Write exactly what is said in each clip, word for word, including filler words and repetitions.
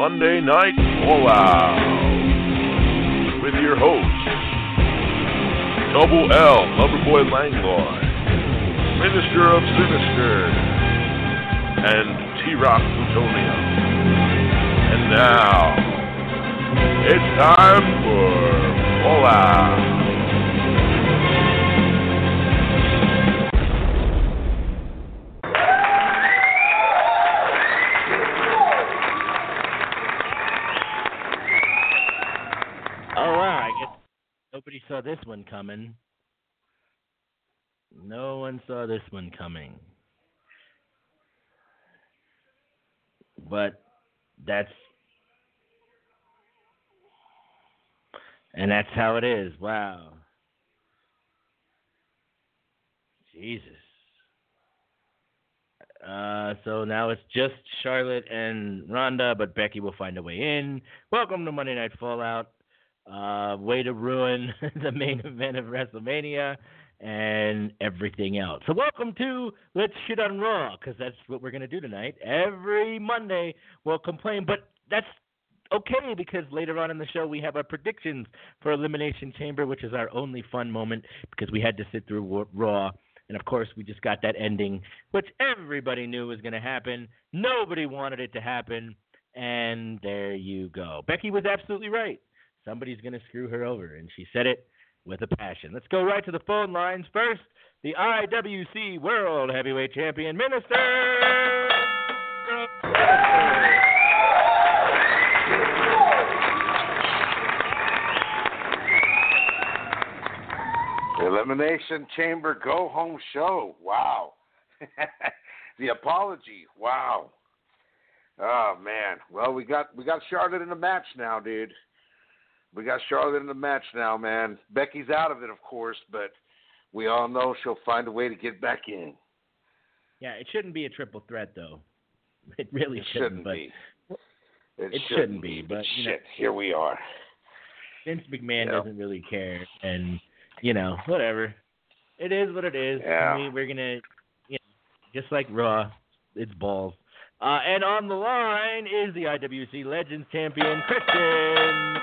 Monday Night Fallout with your hosts, Double L, Loverboy Langlois, Minister of Sinister, and T-Rock Plutonium. And now, it's time for Fallout. Nobody saw this one coming. No one saw this one coming. But that's... And that's how it is. Wow. Jesus. Uh, so now it's just Charlotte and Ronda, but Becky will find a way in. Welcome to Monday Night Fallout. Uh, way to ruin the main event of WrestleMania and everything else. So welcome to Let's Shit on Raw, because that's what we're going to do tonight. Every Monday we'll complain, but that's okay, because later on in the show we have our predictions for Elimination Chamber, which is our only fun moment, because we had to sit through Raw. And, of course, we just got that ending, which everybody knew was going to happen. Nobody wanted it to happen. And there you go. Becky was absolutely right. Somebody's going to screw her over, and she said it with a passion. Let's go right to the phone lines. First, the I W C World Heavyweight Champion, Minister. Elimination Chamber Go Home Show. Wow. The apology. Wow. Oh man. Well, we got we got Charlotte in the match now, dude. We got Charlotte in the match now, man. Becky's out of it, of course, but we all know she'll find a way to get back in. Yeah, it shouldn't be a triple threat, though. It really it shouldn't, shouldn't but be. It, it shouldn't, shouldn't be, be. but you shit, know, here we are. Vince McMahon yeah. doesn't really care, and you know, whatever. It is what it is. Yeah. I mean, we're gonna, you know, just like Raw, it's balls. Uh, and on the line is the I W C Legends Champion, Christian.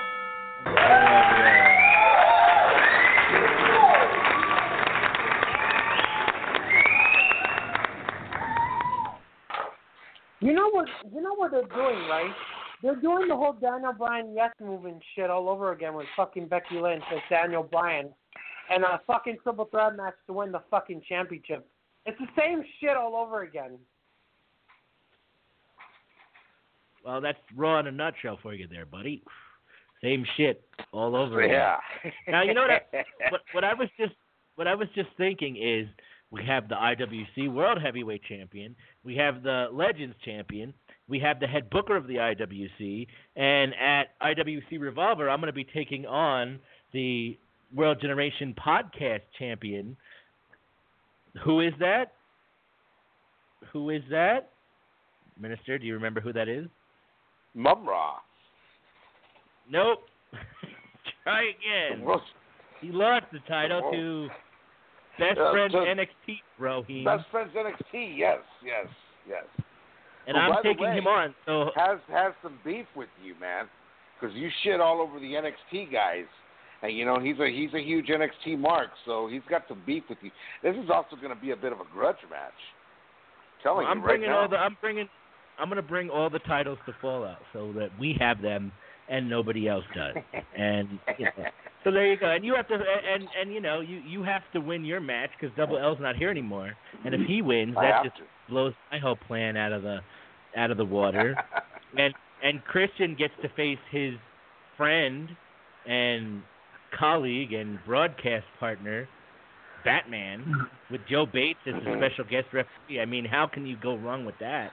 You know what? You know what they're doing, right? They're doing the whole Daniel Bryan yes moving shit all over again with fucking Becky Lynch as Daniel Bryan, and a fucking triple threat match to win the fucking championship. It's the same shit all over again. Well, that's Raw in a nutshell for you there, buddy. Same shit all over again. Yeah. Now you know what, I, what? What I was just what I was just thinking is we have the I W C World Heavyweight Champion, we have the Legends Champion, we have the head booker of the I W C, and at I W C Revolver, I'm going to be taking on the World Generation Podcast Champion. Who is that? Who is that? Minister, do you remember who that is? Mum-Ra. Nope. Try again. He lost the title to Best uh, Friends to N X T, Rohim. Best Friends N X T, yes, yes, yes. And well, I'm taking way, him on. So has has some beef with you, man, because you shit all over the N X T guys, and you know he's a he's a huge N X T mark, so he's got some beef with you. This is also going to be a bit of a grudge match. I'm telling I'm you bringing right now. all the I'm bringing I'm going to bring all the titles to Fallout so that we have them and nobody else does. And you know, so there you go. And you have to and and you know you, you have to win your match because Double L's not here anymore. And if he wins, I that have just to. blows my whole plan out of the out of the water. and and Christian gets to face his friend and colleague and broadcast partner, Batman, with Joe Bates as a special guest referee. I mean, how can you go wrong with that?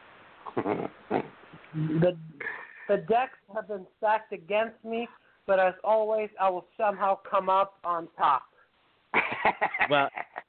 The the decks have been stacked against me, but as always, I will somehow come up on top. Well,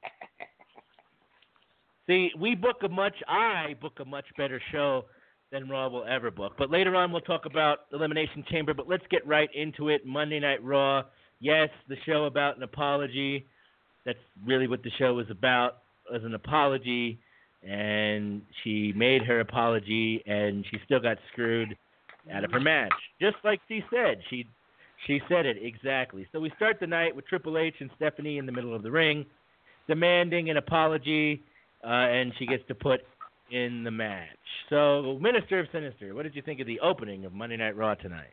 see, we book a much, I book a much better show than Raw will ever book. But later on, we'll talk about Elimination Chamber. But let's get right into it. Monday Night Raw. Yes, the show about an apology. That's really what the show was about, was an apology. And she made her apology, and she still got screwed out of her match, just like she said. She she said it exactly. So we start the night with Triple H and Stephanie in the middle of the ring, demanding an apology, uh, and she gets to put in the match. So, Minister of Sinister, what did you think of the opening of Monday Night Raw tonight?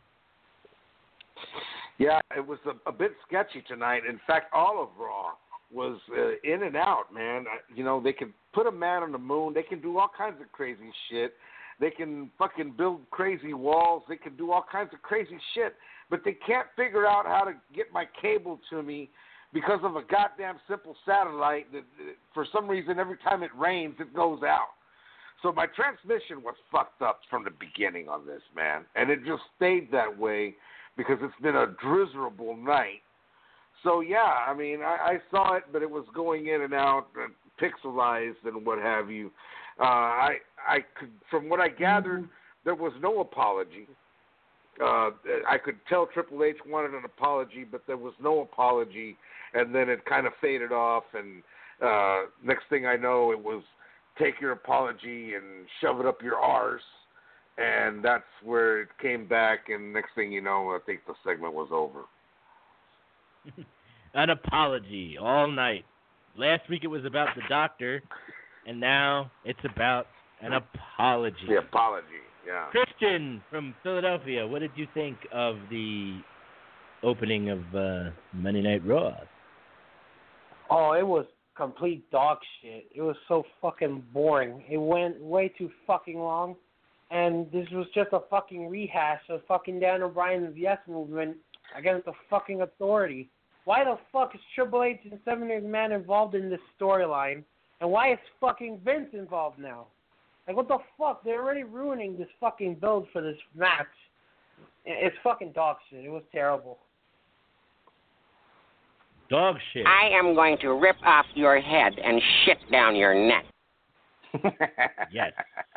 Yeah, it was a, a bit sketchy tonight. In fact, all of Raw was uh, in and out, man. You know, they can put a man on the moon. They can do all kinds of crazy shit. They can fucking build crazy walls. They can do all kinds of crazy shit. But they can't figure out how to get my cable to me because of a goddamn simple satellite that, for some reason, every time it rains, it goes out. So my transmission was fucked up from the beginning on this, man. And it just stayed that way because it's been a drizzleable night. So, yeah, I mean, I, I saw it, but it was going in and out, and pixelized and what have you. Uh, I, I could, from what I gathered, there was no apology. Uh, I could tell Triple H wanted an apology, but there was no apology, and then it kind of faded off, and uh, next thing I know, it was take your apology and shove it up your arse, and that's where it came back, and next thing you know, I think the segment was over. An apology all night. Last week it was about the doctor, and now it's about an apology. The apology, yeah. Christian from Philadelphia, what did you think of the opening of uh, Monday Night Raw? Oh, it was complete dog shit. It was so fucking boring. It went way too fucking long, and this was just a fucking rehash of fucking Daniel Bryan's Yes Movement against the fucking Authority. Why the fuck is Triple H and Seven Years Man involved in this storyline? And why is fucking Vince involved now? Like, what the fuck? They're already ruining this fucking build for this match. It's fucking dog shit. It was terrible. Dog shit. I am going to rip off your head and shit down your neck. Yes.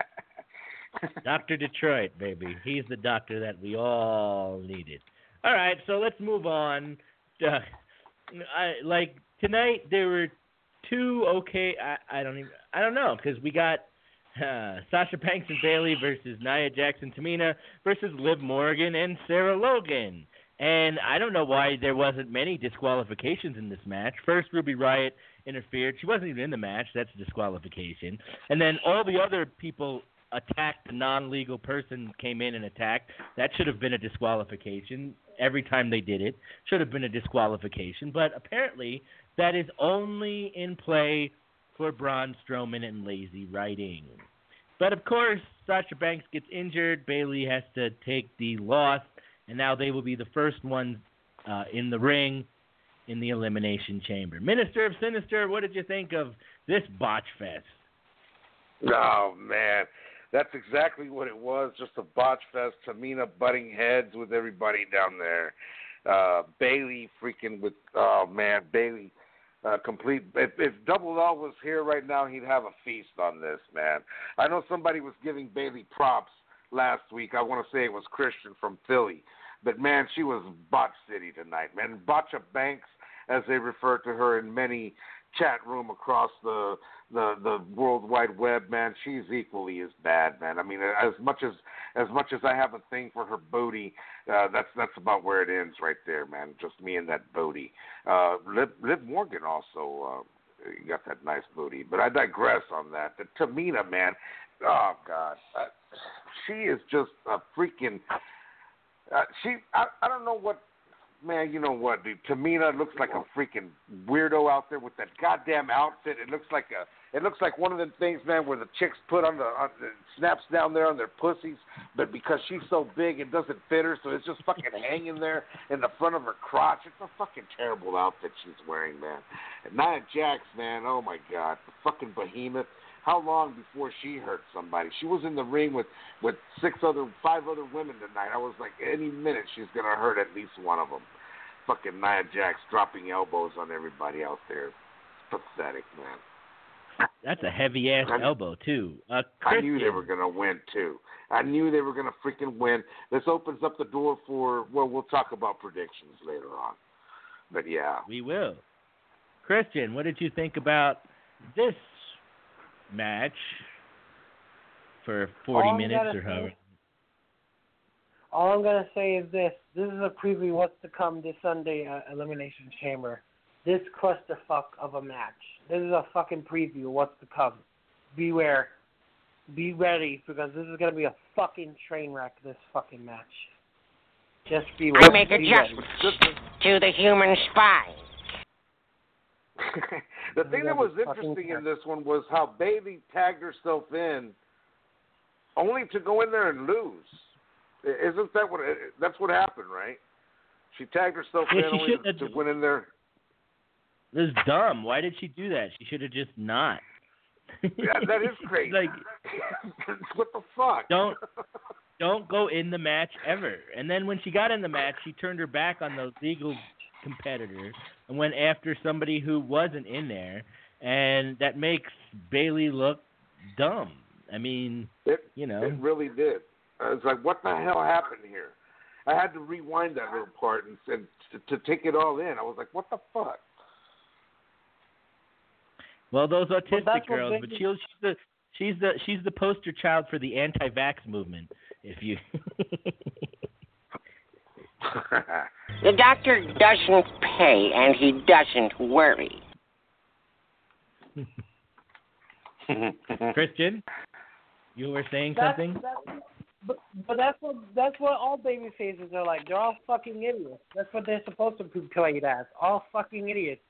Doctor Detroit, baby. He's the doctor that we all needed. All right, so let's move on. Uh, I like tonight. There were two okay. I, I don't even. I don't know because we got uh, Sasha Banks and Bayley versus Nia Jax and Tamina versus Liv Morgan and Sarah Logan. And I don't know why there wasn't many disqualifications in this match. First, Ruby Riott interfered. She wasn't even in the match. That's a disqualification. And then all the other people attacked. The non-legal person came in and attacked. That should have been a disqualification. Every time they did it, should have been a disqualification. But apparently, that is only in play for Braun Strowman and lazy writing. But of course, Sasha Banks gets injured. Bayley has to take the loss. And now they will be the first ones uh, in the ring in the Elimination Chamber. Minister of Sinister, what did you think of this botch fest? Oh, man. That's exactly what it was, just a botch fest. Tamina butting heads with everybody down there. Uh, Bayley freaking with, oh, man, Bayley. Uh, complete. If, if Double L was here right now, he'd have a feast on this, man. I know somebody was giving Bayley props last week. I want to say it was Christian from Philly. But, man, she was Botch City tonight, man. Botcha Banks, as they refer to her in many chat room across the, the the World Wide Web, man, she's equally as bad, man. I mean, as much as as much as I have a thing for her booty, uh, that's that's about where it ends right there, man. Just me and that booty. Uh, Liv, Liv Morgan also uh, got that nice booty. But I digress on that. The Tamina, man, oh, God. Uh, she is just a freaking... Uh, she, I, I don't know what, man, you know what, dude. Tamina looks like a freaking weirdo out there with that goddamn outfit. It looks like a, it looks like one of them things, man, where the chicks put on the, on the snaps down there on their pussies, but because she's so big, it doesn't fit her, so it's just fucking hanging there in the front of her crotch. It's a fucking terrible outfit she's wearing, man. And Nia Jax, man, oh my God, the fucking behemoth. How long before she hurt somebody? She was in the ring with, with six other, five other women tonight. I was like, any minute she's going to hurt at least one of them. Fucking Nia Jax dropping elbows on everybody out there. It's pathetic, man. That's a heavy-ass elbow, too. Uh, I knew they were going to win, too. I knew they were going to freaking win. This opens up the door for, well, we'll talk about predictions later on. But, yeah. We will. Christian, what did you think about this match for forty All minutes or however? All I'm gonna say is this: this is a preview of what's to come this Sunday uh, Elimination Chamber. This clusterfuck of a match. This is a fucking preview of what's to come. Beware. Be ready, because this is gonna be a fucking train wreck. This fucking match. Just be ready. I make adjustments to the human spine. The thing that was interesting in this one was how Bayley tagged herself in, only to go in there and lose. Isn't that what? That's what happened, right? She tagged herself yeah, in only to, to went in there. This is dumb. Why did she do that? She should have just not. Yeah, that is crazy. Like, what the fuck? Don't don't go in the match ever. And then when she got in the match, she turned her back on the legal competitor and went after somebody who wasn't in there, and that makes Bayley look dumb. I mean, it, you know, it really did. I was like, what the hell happened here? I had to rewind that little part and, and to, to take it all in. I was like, what the fuck? Well, those autistic well, girls, but she's the she's the she's the poster child for the anti-vax movement. If you The doctor doesn't pay and he doesn't worry. Christian, you were saying that's, something? That's, but, but that's what that's what all baby faces are like. They're all fucking idiots. That's what they're supposed to be played as. All fucking idiots.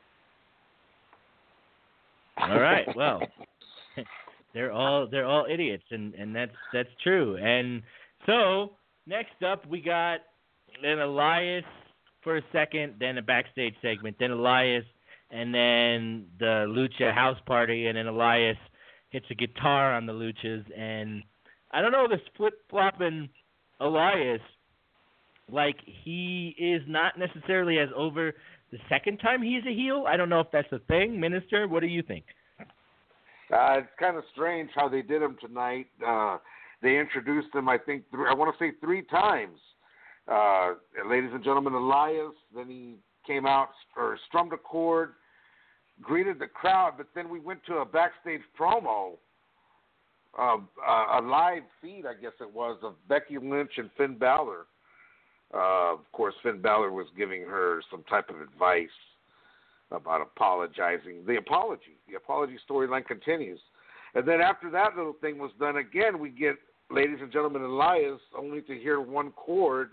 All right. Well, they're all they're all idiots, and, and that's that's true. And so next up, we got then Elias for a second, then a backstage segment, then Elias, and then the Lucha house party, and then Elias hits a guitar on the Luchas, and I don't know, this flip-flopping Elias, like he is not necessarily as over the second time he's a heel. I don't know if that's a thing. Minister, what do you think? Uh, it's kind of strange how they did him tonight. Uh, they introduced him, I think, th- I want to say three times. Uh, ladies and gentlemen, Elias. Then he came out or strummed a chord, greeted the crowd, but then we went to a backstage promo, uh, a live feed, I guess it was, of Becky Lynch and Finn Balor. Uh, of course, Finn Balor was giving her some type of advice about apologizing. The apology, the apology storyline continues. And then after that little thing was done, again, we get, ladies and gentlemen, Elias, only to hear one chord,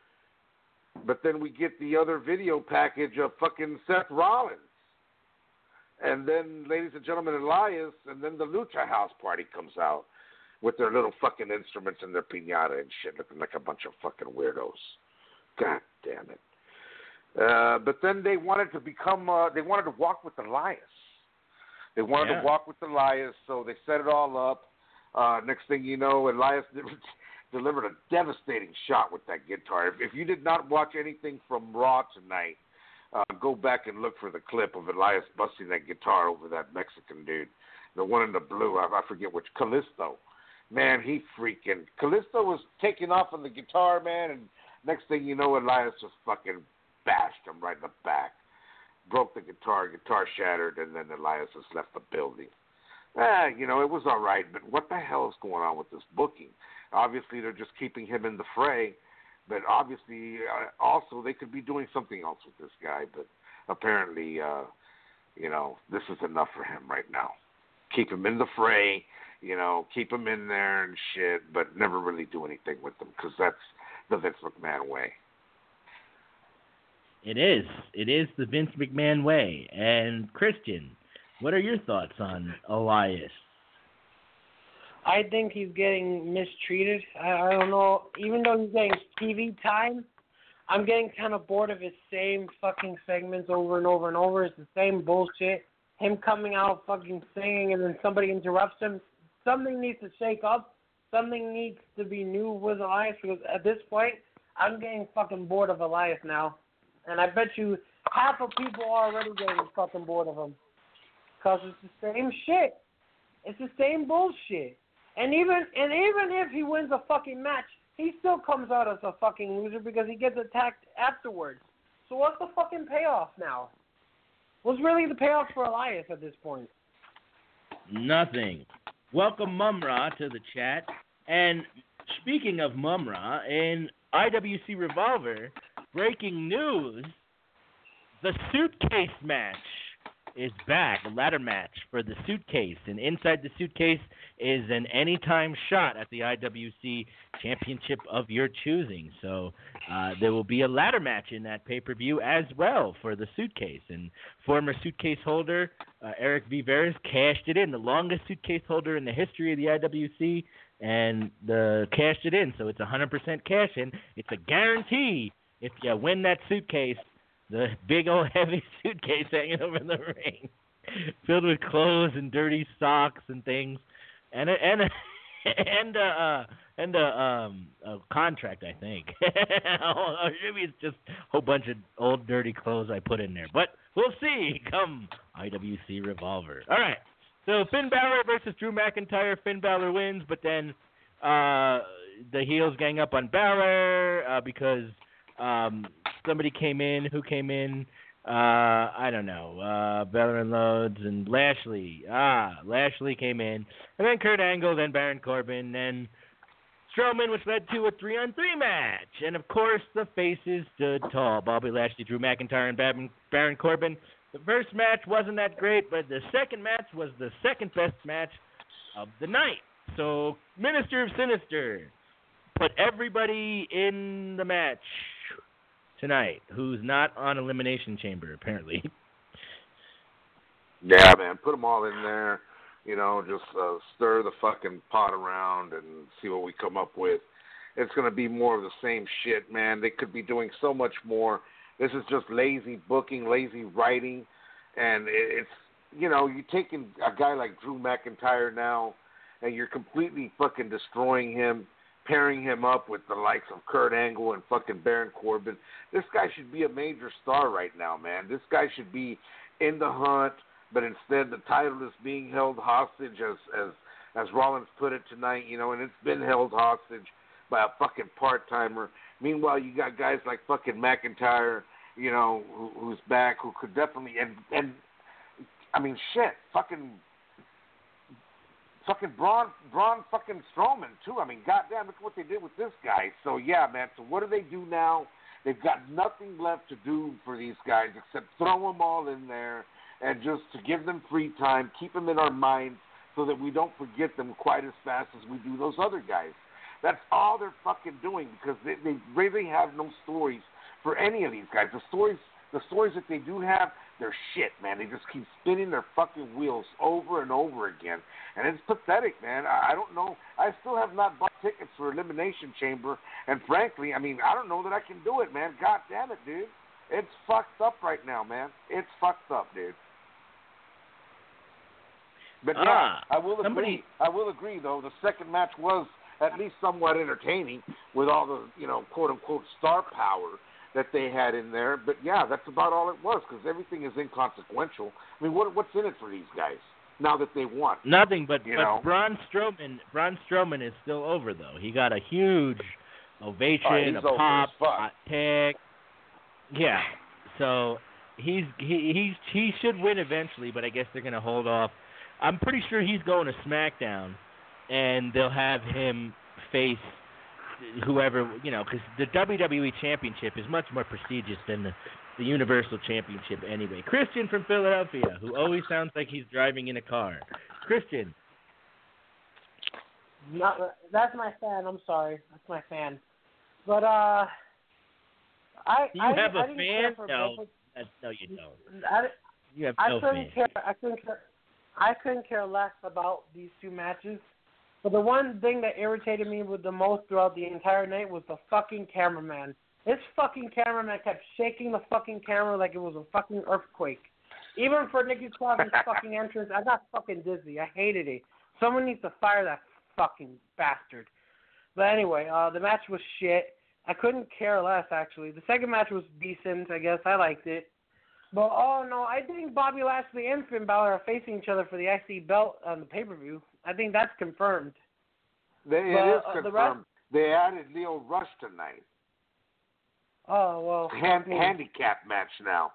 but then we get the other video package of fucking Seth Rollins. And then, ladies and gentlemen, Elias, and then the Lucha House Party comes out with their little fucking instruments and their piñata and shit, looking like a bunch of fucking weirdos. God damn it. Uh, but then they wanted to become, uh, they wanted to walk with Elias. They wanted yeah. to walk with Elias, so they set it all up. Uh, next thing you know, Elias delivered a devastating shot with that guitar. If, if you did not watch anything from Raw tonight, uh, go back and look for the clip of Elias busting that guitar over that Mexican dude. The one in the blue, I, I forget which, Callisto. Man, he freaking, Callisto was taking off on the guitar, man, and next thing you know, Elias just fucking bashed him right in the back. Broke the guitar, guitar shattered, and then Elias just left the building. Eh, you know, it was all right, but what the hell is going on with this booking? Obviously, they're just keeping him in the fray, but obviously, uh, also, they could be doing something else with this guy, but apparently, uh, you know, this is enough for him right now. Keep him in the fray, you know, keep him in there and shit, but never really do anything with him, because that's the Vince McMahon way. It is. It is the Vince McMahon way. And Christian, what are your thoughts on Elias? I think he's getting mistreated. I, I don't know. Even though he's getting T V time, I'm getting kind of bored of his same fucking segments over and over and over. It's the same bullshit. Him coming out fucking singing and then somebody interrupts him. Something needs to shake up. Something needs to be new with Elias, because at this point, I'm getting fucking bored of Elias now. And I bet you half of people are already getting fucking bored of him. Because it's the same shit. It's the same bullshit. And even and even if he wins a fucking match, he still comes out as a fucking loser because he gets attacked afterwards. So what's the fucking payoff now? What's really the payoff for Elias at this point? Nothing. Welcome Mumra to the chat. And speaking of Mumra, in I W C Revolver, breaking news, the suitcase match is back, a ladder match for the suitcase. And inside the suitcase is an anytime shot at the I W C championship of your choosing. So uh, there will be a ladder match in that pay-per-view as well for the suitcase. And former suitcase holder uh, Eric Viveras cashed it in, the longest suitcase holder in the history of the I W C, and the cashed it in. So it's a one hundred percent cash in. It's a guarantee if you win that suitcase. The big old heavy suitcase hanging over the ring, filled with clothes and dirty socks and things, and a, and a, and a, uh, and a, um, a contract, I think. Or maybe it's just a whole bunch of old dirty clothes I put in there. But we'll see. Come I W C Revolver. All right. So Finn Balor versus Drew McIntyre. Finn Balor wins, but then uh, the heels gang up on Balor uh, because. Um, somebody came in. Who came in? Uh, I don't know. Uh, Balor and Loads and Lashley. Ah, Lashley came in. And then Kurt Angle, then Baron Corbin, then Strowman, which led to a three-on-three match. And, of course, the faces stood tall. Bobby Lashley, Drew McIntyre, and Baron Corbin. The first match wasn't that great, but the second match was the second-best match of the night. So, Minister of Sinister put everybody in the match tonight who's not on Elimination Chamber, apparently. Yeah, man, put them all in there. You know, just uh, stir the fucking pot around and see what we come up with. It's going to be more of the same shit, man. They could be doing so much more. This is just lazy booking, lazy writing, and it's, you know, you're taking a guy like Drew McIntyre now, and you're completely fucking destroying him, pairing him up with the likes of Kurt Angle and fucking Baron Corbin. This guy should be a major star right now, man. This guy should be in the hunt, but instead the title is being held hostage, as as as Rollins put it tonight, you know, and it's been held hostage by a fucking part-timer. Meanwhile, you got guys like fucking McIntyre, you know, who, who's back, who could definitely, and, and I mean, shit, fucking Fucking Braun, Braun fucking Strowman, too. I mean, goddamn, look what they did with this guy. So, yeah, man, so what do they do now? They've got nothing left to do for these guys except throw them all in there and just to give them free time, keep them in our minds so that we don't forget them quite as fast as we do those other guys. That's all they're fucking doing because they, they really have no stories for any of these guys. The stories, the stories that they do have, they're shit, man. They just keep spinning their fucking wheels over and over again. And it's pathetic, man. I, I don't know. I still have not bought tickets for Elimination Chamber. And frankly, I mean, I don't know that I can do it, man. God damn it, dude. It's fucked up right now, man. It's fucked up, dude. But yeah, ah, I will somebody... agree. I will agree, though. The second match was at least somewhat entertaining with all the, you know, quote-unquote star power that they had in there. But, yeah, that's about all it was because everything is inconsequential. I mean, what what's in it for these guys now that they won? Nothing, but, you but know? Braun Strowman Braun Strowman is still over, though. He got a huge ovation, oh, a pop, a tag. Yeah, so he's he he's, he should win eventually, but I guess they're going to hold off. I'm pretty sure he's going to SmackDown, and they'll have him face whoever, you know, because the W W E Championship is much more prestigious than the, the Universal Championship anyway. Christian from Philadelphia, who always sounds like he's driving in a car. Christian. Not, that's my fan. I'm sorry. That's my fan. But, uh... I, Do you I, have I a fan? No, both. that's, no, you don't. I, You have I no couldn't fan. care. I couldn't care. I couldn't care less about these two matches. But the one thing that irritated me with the most throughout the entire night was the fucking cameraman. This fucking cameraman kept shaking the fucking camera like it was a fucking earthquake. Even for Nikki Cross's fucking entrance, I got fucking dizzy. I hated it. Someone needs to fire that fucking bastard. But anyway, uh, the match was shit. I couldn't care less, actually. The second match was decent, I guess. I liked it. But, oh, no, I think Bobby Lashley and Finn Balor are facing each other for the I C belt on the pay-per-view. I think that's confirmed. They, it but, is uh, confirmed. the rest... They added Leo Rush tonight. Oh, well. Hand, handicap match now.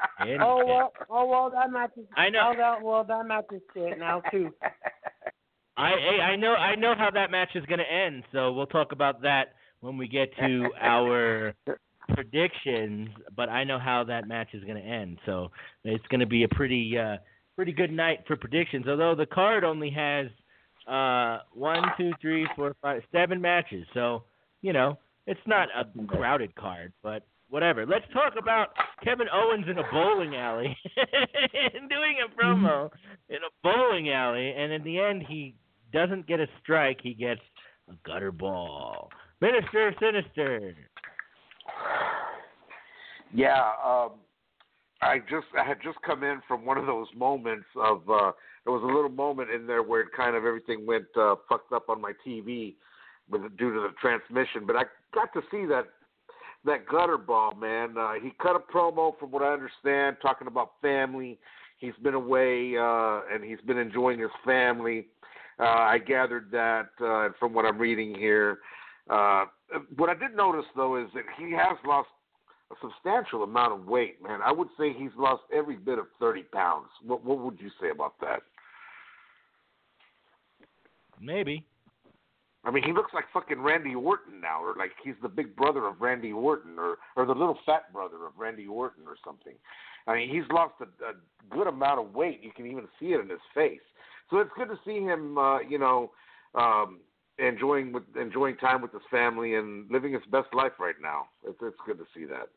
oh, well, oh, well, that match is... I know. Oh, that, well, that match is shit now, too. I I know I know how that match is going to end, so we'll talk about that when we get to our predictions. But I know how that match is going to end, so it's going to be a pretty uh, pretty good night for predictions. Although the card only has uh, one, two, three, four, five, seven matches, so you know it's not a crowded card, but. Whatever. Let's talk about Kevin Owens in a bowling alley doing a promo in a bowling alley, and in the end, he doesn't get a strike. He gets a gutter ball. Minister of Sinister. Yeah, um, I just I had just come in from one of those moments of uh, there was a little moment in there where it kind of everything went uh, fucked up on my T V with due to the transmission, but I got to see that. That gutter ball, man. Uh, he cut a promo, from what I understand, talking about family. He's been away uh, and he's been enjoying his family. Uh, I gathered that uh, from what I'm reading here. Uh, what I did notice, though, is that he has lost a substantial amount of weight, man. I would say he's lost every bit of thirty pounds. What, what would you say about that? Maybe. I mean, he looks like fucking Randy Orton now, or like he's the big brother of Randy Orton, or, or the little fat brother of Randy Orton or something. I mean, he's lost a, a good amount of weight. You can even see it in his face. So it's good to see him, uh, you know, um, enjoying with, enjoying time with his family and living his best life right now. It's, it's good to see that.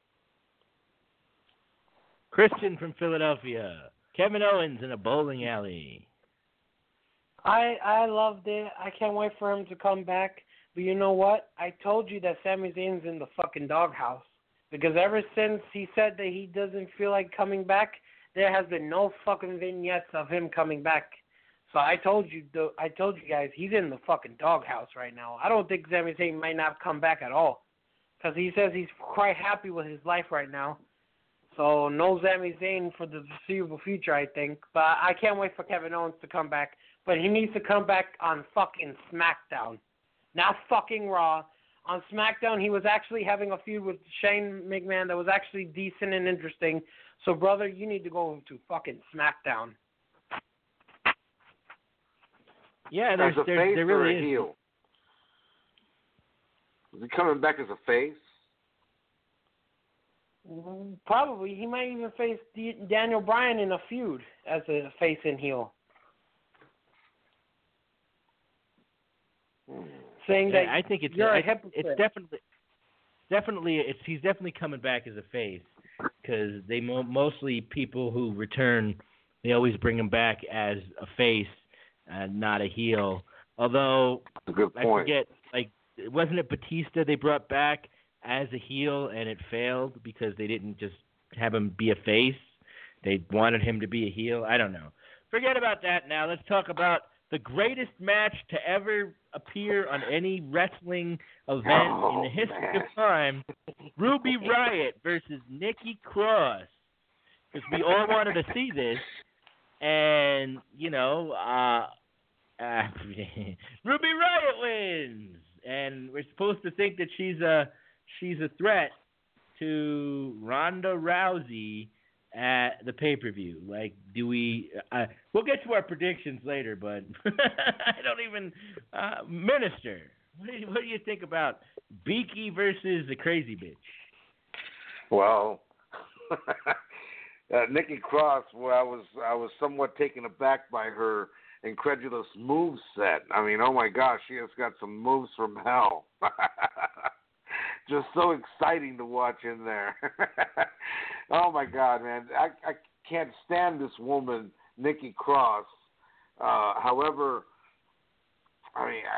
Christian from Philadelphia. Kevin Owens in a bowling alley. I I loved it. I can't wait for him to come back. But you know what? I told you that Sami Zayn's in the fucking doghouse. Because ever since he said that he doesn't feel like coming back, there has been no fucking vignettes of him coming back. So I told you, I told you guys, he's in the fucking doghouse right now. I don't think Sami Zayn might not come back at all. Because he says he's quite happy with his life right now. So no Sami Zayn for the foreseeable future, I think. But I can't wait for Kevin Owens to come back. But he needs to come back on fucking SmackDown. Not fucking Raw. On SmackDown, he was actually having a feud with Shane McMahon that was actually decent and interesting. So, brother, you need to go to fucking SmackDown. Yeah, there's, as a there's, face there or really a is. heel? Is he coming back as a face? Probably. He might even face D- Daniel Bryan in a feud as a face and heel. Saying yeah, that I think it's you're a it's, hypocrite. it's definitely definitely it's he's definitely coming back as a face because they mo- mostly people who return they always bring him back as a face and not a heel. Although That's a good I point. forget, like wasn't it Batista they brought back as a heel and it failed because they didn't just have him be a face. They wanted him to be a heel. I don't know. Forget about that now. Let's talk about the greatest match to ever appear on any wrestling event oh, in the history man. of time, Ruby Riott versus Nikki Cross. Because we all wanted to see this, and, you know, uh, uh, Ruby Riott wins! And we're supposed to think that she's a, she's a threat to Ronda Rousey at the pay-per-view. Like, do we... Uh, we'll get to our predictions later, but I don't even... Uh, Minister, what do, you, what do you think about Beaky versus the Crazy Bitch? Well, uh, Nikki Cross, well, I was I was somewhat taken aback by her incredulous move set. I mean, oh my gosh, she has got some moves from hell. Just so exciting to watch in there. Oh, my God, man. I, I can't stand this woman, Nikki Cross. Uh, however, I mean,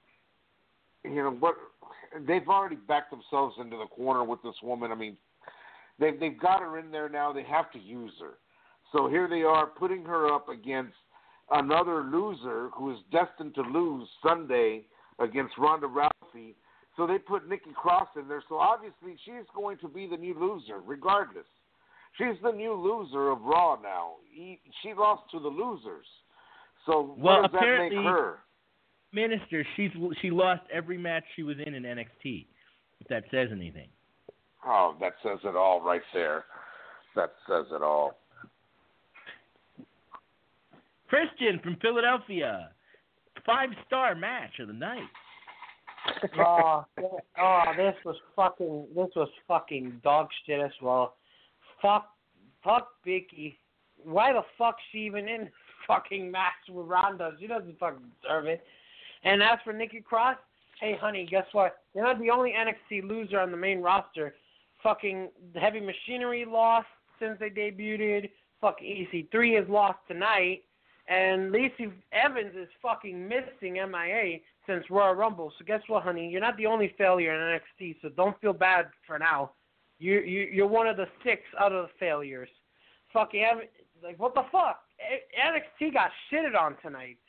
I, you know, what they've already backed themselves into the corner with this woman. I mean, they've, they've got her in there now. They have to use her. So here they are putting her up against another loser who is destined to lose Sunday against Ronda Rousey. So they put Nikki Cross in there. So obviously she's going to be the new loser, regardless. She's the new loser of Raw now. He, she lost to the losers. So well, what does that make apparently, her? Minister, she's she lost every match she was in in N X T. If that says anything. Oh, that says it all right there. That says it all. Christian from Philadelphia. five-star match of the night. oh, oh, this was fucking, this was fucking dog shit as well. Fuck, fuck Becky. Why the fuck's she even in fucking match with Ronda? She doesn't fucking deserve it. And as for Nikki Cross, hey, honey, guess what? You're not the only N X T loser on the main roster. Fucking Heavy Machinery lost since they debuted. Fucking E C three has lost tonight. And Lacey Evans is fucking missing M I A since Royal Rumble. So guess what, honey? You're not the only failure in N X T, so don't feel bad for now. You, you, you're one of the six out of the failures. Fucking Evans, like, what the fuck? N X T got shitted on tonight.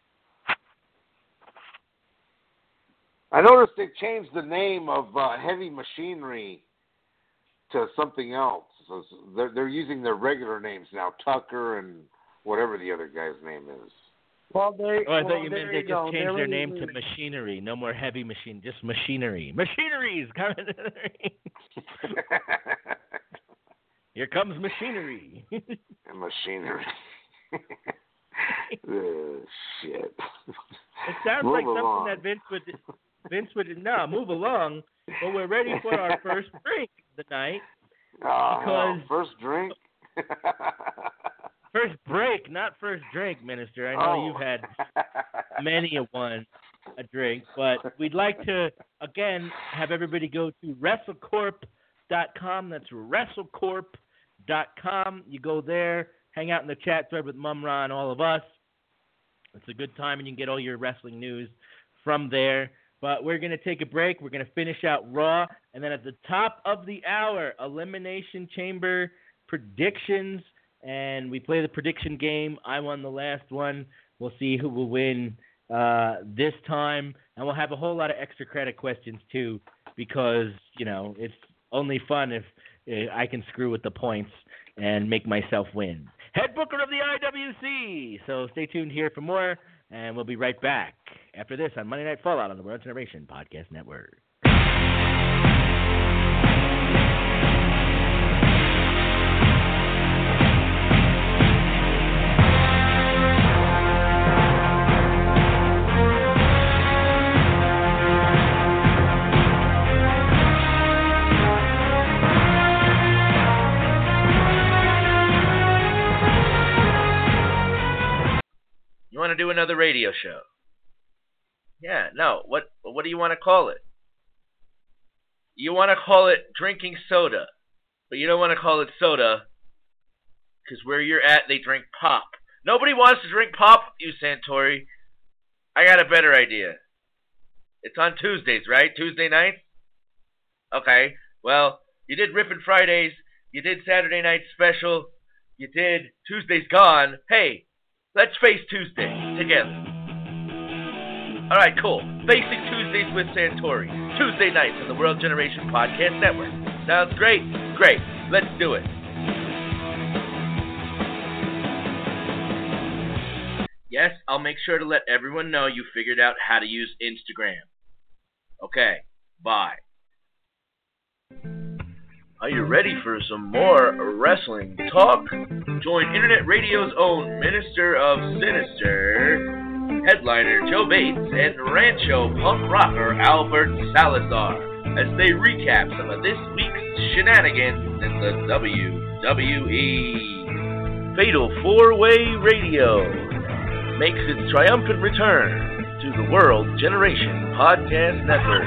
I noticed they changed the name of uh, Heavy Machinery to something else. So they're, they're using their regular names now, Tucker and whatever the other guy's name is. Well, there, oh, I well, thought you meant they just go. changed there their name to Machinery. No more Heavy Machine, just Machinery. Machinery's coming to the ring. Here comes Machinery. Machinery. oh, shit. It sounds move like along. something that Vince would Vince would no move along. But we're ready for our first drink of the night. Oh, because hell, first drink. First break, not first drink, Minister. I know oh. you've had many a one a drink, but we'd like to again have everybody go to WrestleCorp dot com. That's WrestleCorp dot com. You go there, hang out in the chat thread with Mumra and all of us. It's a good time, and you can get all your wrestling news from there. But we're going to take a break. We're going to finish out Raw. And then at the top of the hour, Elimination Chamber predictions. And we play the prediction game. I won the last one. We'll see who will win uh, this time. And we'll have a whole lot of extra credit questions, too, because, you know, it's only fun if uh, I can screw with the points and make myself win. Head booker of the I W C. So stay tuned here for more. And we'll be right back after this on Monday Night Fallout on the World Generation Podcast Network. You want to do another radio show? Yeah, no. What what do you want to call it? You want to call it Drinking Soda, but you don't want to call it soda because where you're at, they drink pop. Nobody wants to drink pop, you Santori. I got a better idea. It's on Tuesdays, right? Tuesday nights? Okay. Well, you did Rippin' Fridays. You did Saturday Night Special. You did Tuesday's Gone. Hey, let's face Tuesday together. All right, cool. Facing Tuesdays with Santori. Tuesday nights on the World Generation Podcast Network. Sounds great? Great. Let's do it. Yes, I'll make sure to let everyone know you figured out how to use Instagram. Okay, bye. Are you ready for some more wrestling talk? Join Internet Radio's own Minister of Sinister, headliner Joe Bates, and Rancho punk rocker Albert Salazar as they recap some of this week's shenanigans in the W W E. Fatal four-Way Radio makes its triumphant return to the World Generation Podcast Network.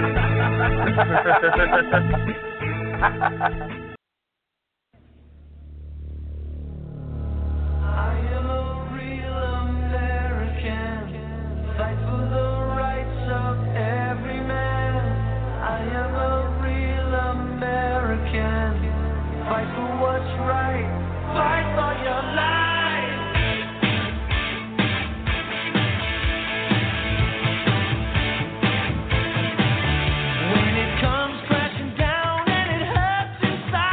I am a real American, fight for the rights of every man. I am a real American, fight for what's right, fight for your life. When it comes crashing down and it hurts inside.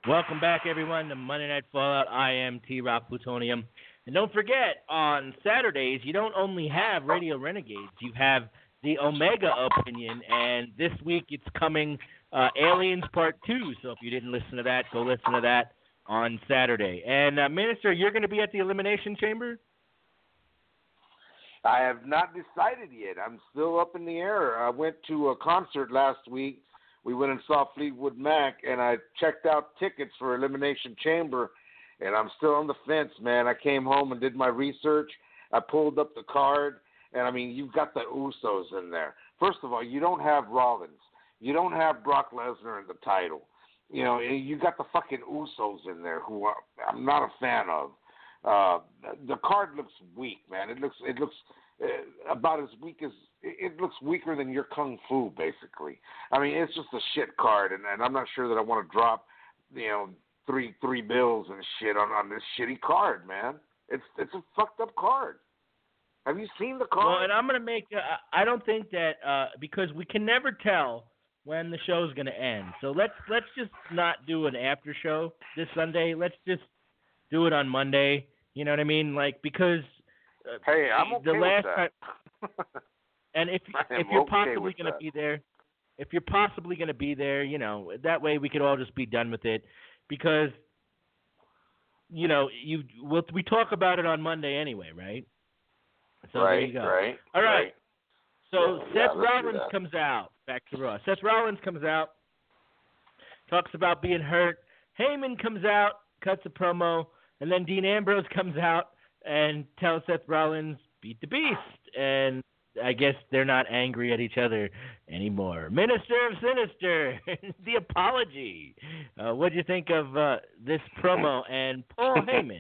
Welcome back, everyone, to Monday Night Fallout. I am T-Rock Plutonium. And don't forget, on Saturdays, you don't only have Radio Renegades. You have the Omega Opinion, and this week it's coming uh, Aliens Part two. So if you didn't listen to that, go listen to that on Saturday. And, uh, Minister, you're going to be at the Elimination Chamber? I have not decided yet. I'm still up in the air. I went to a concert last week. We went and saw Fleetwood Mac, and I checked out tickets for Elimination Chamber, and I'm still on the fence, man. I came home and did my research. I pulled up the card, and, I mean, you've got the Usos in there. First of all, you don't have Rollins. You don't have Brock Lesnar in the title. You know, you got the fucking Usos in there, who I'm not a fan of. Uh, the card looks weak, man. It looks it looks uh, about as weak as it looks weaker than your Kung Fu, basically. I mean, it's just a shit card, and, and I'm not sure that I want to drop, you know, three three bills and shit on, on this shitty card, man. It's it's a fucked up card. Have you seen the card? Well, and I'm gonna make. Uh, I don't think that uh, because we can never tell when the show's gonna end. So let's let's just not do an after show this Sunday. Let's just do it on Monday. You know what I mean? Like, because uh, hey, I'm okay the last with that. time, and if I am if you're okay possibly with going to that. be there, if you're possibly going to be there, you know, that way we could all just be done with it, because you know you we'll, we talk about it on Monday anyway, right? So right, there you go. right. All right. right. So Yeah, Seth yeah, let's do Rollins that. comes out. Back to Raw. Seth Rollins comes out, talks about being hurt. Heyman comes out, cuts a promo. And then Dean Ambrose comes out and tells Seth Rollins, beat the beast. And I guess they're not angry at each other anymore. Minister of Sinister, the apology. Uh, what do you think of uh, this promo and Paul Heyman?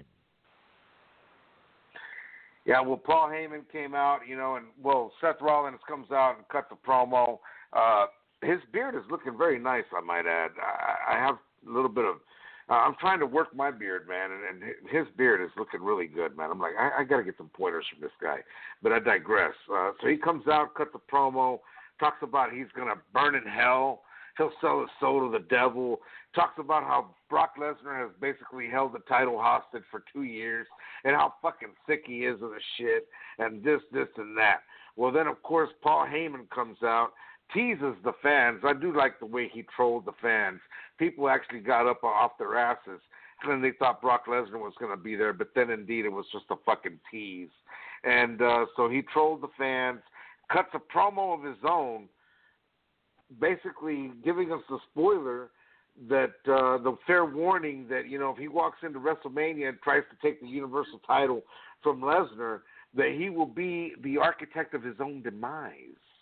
Yeah, well, Paul Heyman came out, you know, and, well, Seth Rollins comes out and cuts a promo. Uh, his beard is looking very nice, I might add. I, I have a little bit of... Uh, I'm trying to work my beard, man, and, and his beard is looking really good, man. I'm like, I, I got to get some pointers from this guy. But I digress. Uh, so he comes out, cuts a promo, talks about he's going to burn in hell. He'll sell his soul to the devil. Talks about how Brock Lesnar has basically held the title hostage for two years and how fucking sick he is of the shit and this, this, and that. Well, then, of course, Paul Heyman comes out, teases the fans. I do like the way he trolled the fans. People actually got up off their asses, and then they thought Brock Lesnar was going to be there, but then indeed it was just a fucking tease. And uh, so he trolled the fans, cuts a promo of his own, basically giving us the spoiler that uh, the fair warning that, you know, if he walks into WrestleMania and tries to take the Universal title from Lesnar, that he will be the architect of his own demise.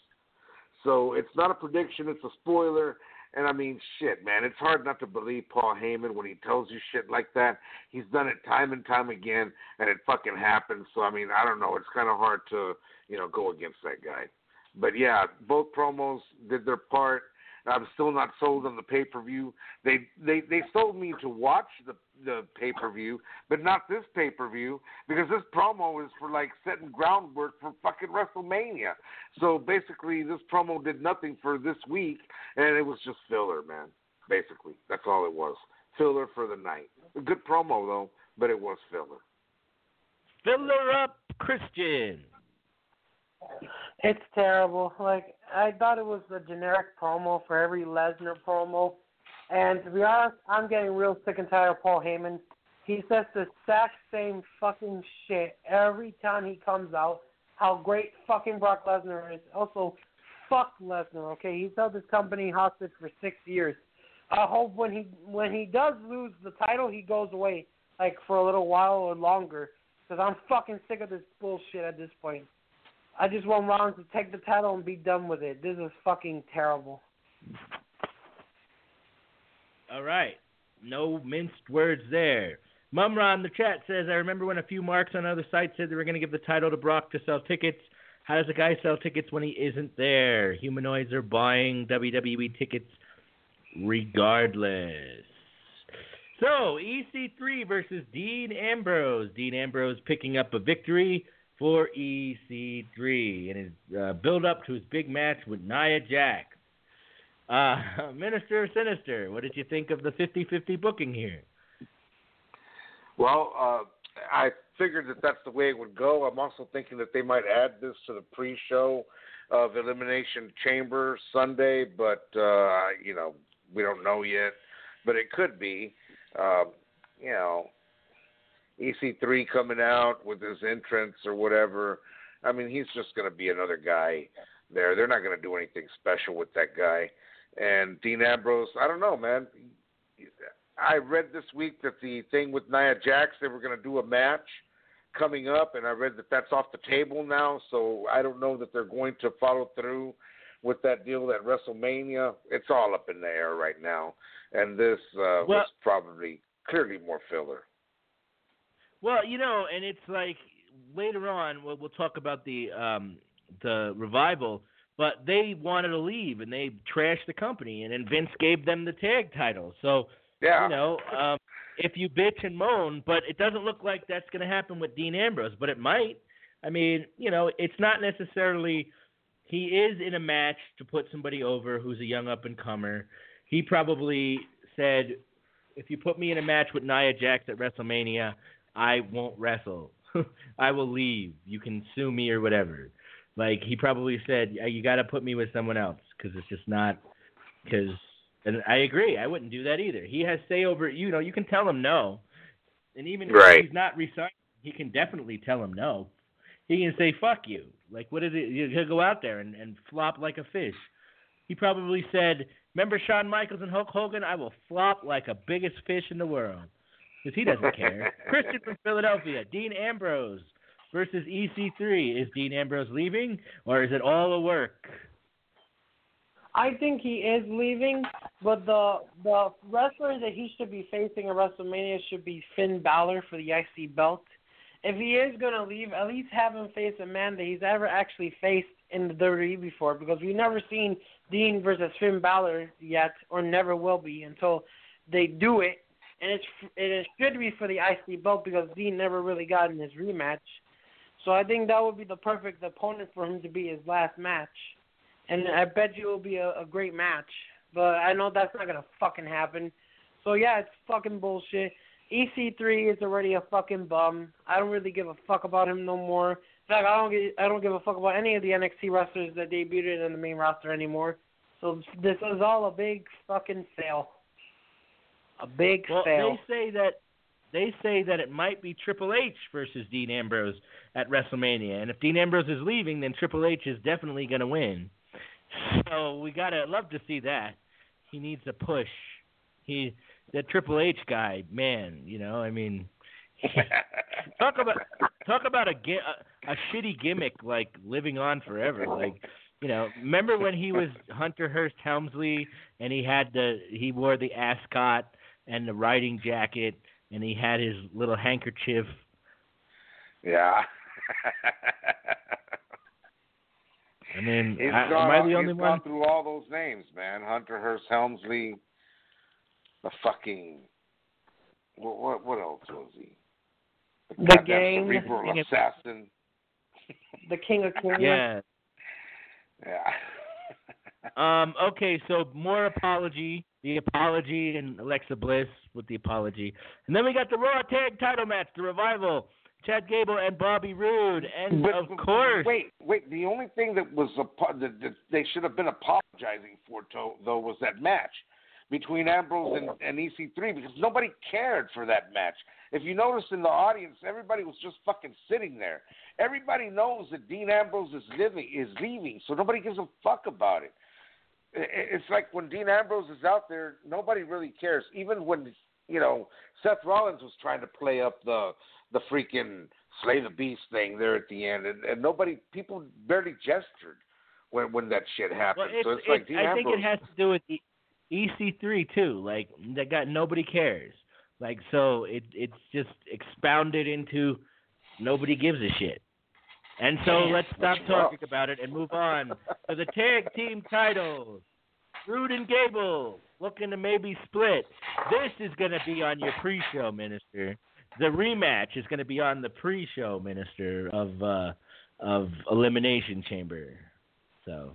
So it's not a prediction, it's a spoiler. And, I mean, shit, man, it's hard not to believe Paul Heyman when he tells you shit like that. He's done it time and time again, and it fucking happens. So, I mean, I don't know. It's kind of hard to, you know, go against that guy. But, yeah, both promos did their part. I'm still not sold on the pay-per-view. They they they sold me to watch the the pay-per-view, but not this pay-per-view, because this promo is for, like, setting groundwork for fucking WrestleMania. So basically, this promo did nothing for this week, and it was just filler, man. Basically, that's all it was. Filler for the night. A good promo, though, but it was filler. Filler up, Christian. It's terrible. Like, I thought it was a generic promo for every Lesnar promo. And to be honest, I'm getting real sick and tired of Paul Heyman. He says the exact same fucking shit every time he comes out. How great fucking Brock Lesnar is. Also, fuck Lesnar, okay? He's held this company hostage for six years. I hope when he when he does lose the title, he goes away, like, for a little while or longer. Because I'm fucking sick of this bullshit at this point. I just want Rollins to take the title and be done with it. This is fucking terrible. All right. No minced words there. Mumra in the chat says, I remember when a few marks on other sites said they were going to give the title to Brock to sell tickets. How does a guy sell tickets when he isn't there? Humanoids are buying W W E tickets regardless. So, E C three versus Dean Ambrose. Dean Ambrose picking up a victory for E C three in his uh, build-up to his big match with Nia Jax. Uh, Minister of Sinister, what did you think of the fifty-fifty booking here? Well, uh, I figured that that's the way it would go. I'm also thinking that they might add this to the pre-show of Elimination Chamber Sunday, but, uh, you know, we don't know yet. But it could be, um, you know, E C three coming out with his entrance or whatever. I mean, he's just going to be another guy there. They're not going to do anything special with that guy. And Dean Ambrose, I don't know, man. I read this week that the thing with Nia Jax, they were going to do a match coming up, and I read that that's off the table now, so I don't know that they're going to follow through with that deal at WrestleMania. It's all up in the air right now, and this uh, well, was probably clearly more filler. Well, you know, and it's like later on, we'll, we'll talk about the um, the revival, but they wanted to leave, and they trashed the company, and then Vince gave them the tag title, so... Yeah. You know, um, if you bitch and moan, but it doesn't look like that's going to happen with Dean Ambrose, but it might. I mean, you know, it's not necessarily – he is in a match to put somebody over who's a young up-and-comer. He probably said, if you put me in a match with Nia Jax at WrestleMania, I won't wrestle. I will leave. You can sue me or whatever. Like, he probably said, you got to put me with someone else because it's just not – because – and I agree. I wouldn't do that either. He has say over, you know, you can tell him no. And even right. if he's not resigning, he can definitely tell him no. He can say, fuck you. Like, what is it? He'll go out there and, and flop like a fish. He probably said, remember Shawn Michaels and Hulk Hogan? I will flop like a biggest fish in the world. Because he doesn't care. Christian from Philadelphia, Dean Ambrose versus E C three. Is Dean Ambrose leaving, or is it all a work? I think he is leaving, but the the wrestler that he should be facing at WrestleMania should be Finn Balor for the I C belt. If he is going to leave, at least have him face a man that he's ever actually faced in the W W E before, because we've never seen Dean versus Finn Balor yet, or never will be until they do it. And it's it should be for the I C belt because Dean never really got in his rematch. So I think that would be the perfect opponent for him to be his last match. And I bet you it will be a, a great match. But I know that's not going to fucking happen. So, yeah, it's fucking bullshit. E C three is already a fucking bum. I don't really give a fuck about him no more. In fact, I don't get, I don't give a fuck about any of the N X T wrestlers that debuted in the main roster anymore. So this is all a big fucking fail. A big well, fail. They say that they say that it might be Triple H versus Dean Ambrose at WrestleMania. And if Dean Ambrose is leaving, then Triple H is definitely going to win. So we gotta love to see that. He needs a push. He that Triple H guy, man. You know, I mean, talk about talk about a, a a shitty gimmick like living on forever. Like, you know, remember when he was Hunter Hearst Helmsley and he had the he wore the ascot and the riding jacket and he had his little handkerchief. Yeah. I mean, he's I, gone, am I the only he's one? gone through all those names, man. Hunter Hearst Helmsley, the fucking what? What, what else was he? The, the game, cerebral assassin. The King of Kings. Yeah. Yeah. um. Okay. So more apology, the apology, and Alexa Bliss with the apology, and then we got the Raw Tag Title match, the Revival. Chad Gable and Bobby Roode, and but, of course... Wait, wait, the only thing that was a, that, that they should have been apologizing for, though, was that match between Ambrose and, and E C three, because nobody cared for that match. If you notice in the audience, everybody was just fucking sitting there. Everybody knows that Dean Ambrose is, living, is leaving, so nobody gives a fuck about it. It's like when Dean Ambrose is out there, nobody really cares. Even when, you know, Seth Rollins was trying to play up the... the freaking Slay the Beast thing there at the end, and, and nobody, people barely gestured when when that shit happened. Well, it's, so it's, it's like Dean I Ambrose. think it has to do with E C three too. Like that got nobody cares. Like so, it it's just expounded into nobody gives a shit. And so let's stop talking about it and move on to the tag team titles. Roode and Gable looking to maybe split. This is going to be on your pre-show, Minister. The rematch is going to be on the pre-show, Minister, of uh, of Elimination Chamber. So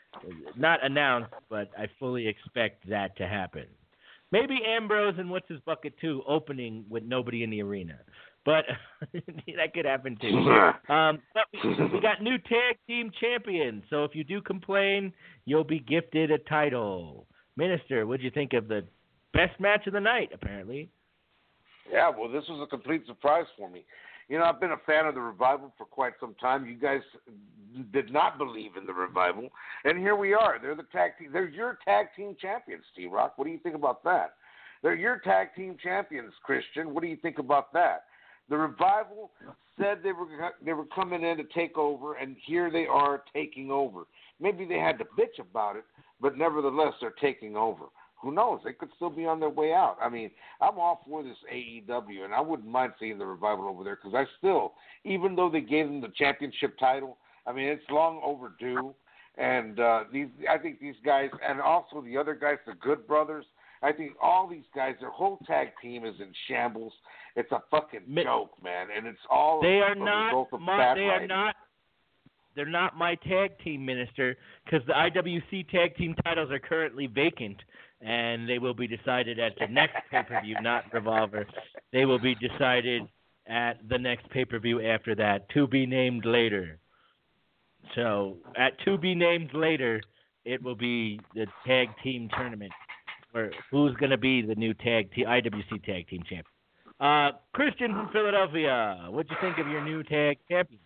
not announced, but I fully expect that to happen. Maybe Ambrose and what's his bucket too, opening with nobody in the arena, but that could happen too. Um, but we, we got new tag team champions, so if you do complain, you'll be gifted a title. Minister, what'd you think of the best match of the night? Apparently. Yeah, well, this was a complete surprise for me. You know, I've been a fan of the Revival for quite some time. You guys did not believe in the Revival, and here we are. They're the tag team. They're your tag team champions, T-Rock. What do you think about that? They're your tag team champions, Christian. What do you think about that? The Revival said they were they were coming in to take over, and here they are taking over. Maybe they had to bitch about it, but nevertheless, they're taking over. Who knows? They could still be on their way out. I mean, I'm all for this A E W, and I wouldn't mind seeing the Revival over there because I still, even though they gave them the championship title, I mean, it's long overdue. And uh, these, I think these guys, and also the other guys, the Good Brothers, I think all these guys, their whole tag team is in shambles. It's a fucking Mi- joke, man, and it's all they are a not result of my, bad they writing. are not. They're not my tag team, Minister, because the I W C tag team titles are currently vacant, and they will be decided at the next pay-per-view, not Revolver. They will be decided at the next pay-per-view after that, to be named later. So, at to be named later, it will be the tag team tournament, where who's going to be the new tag t- I W C tag team champion. Uh, Christian from Philadelphia, what'd you think of your new tag champion?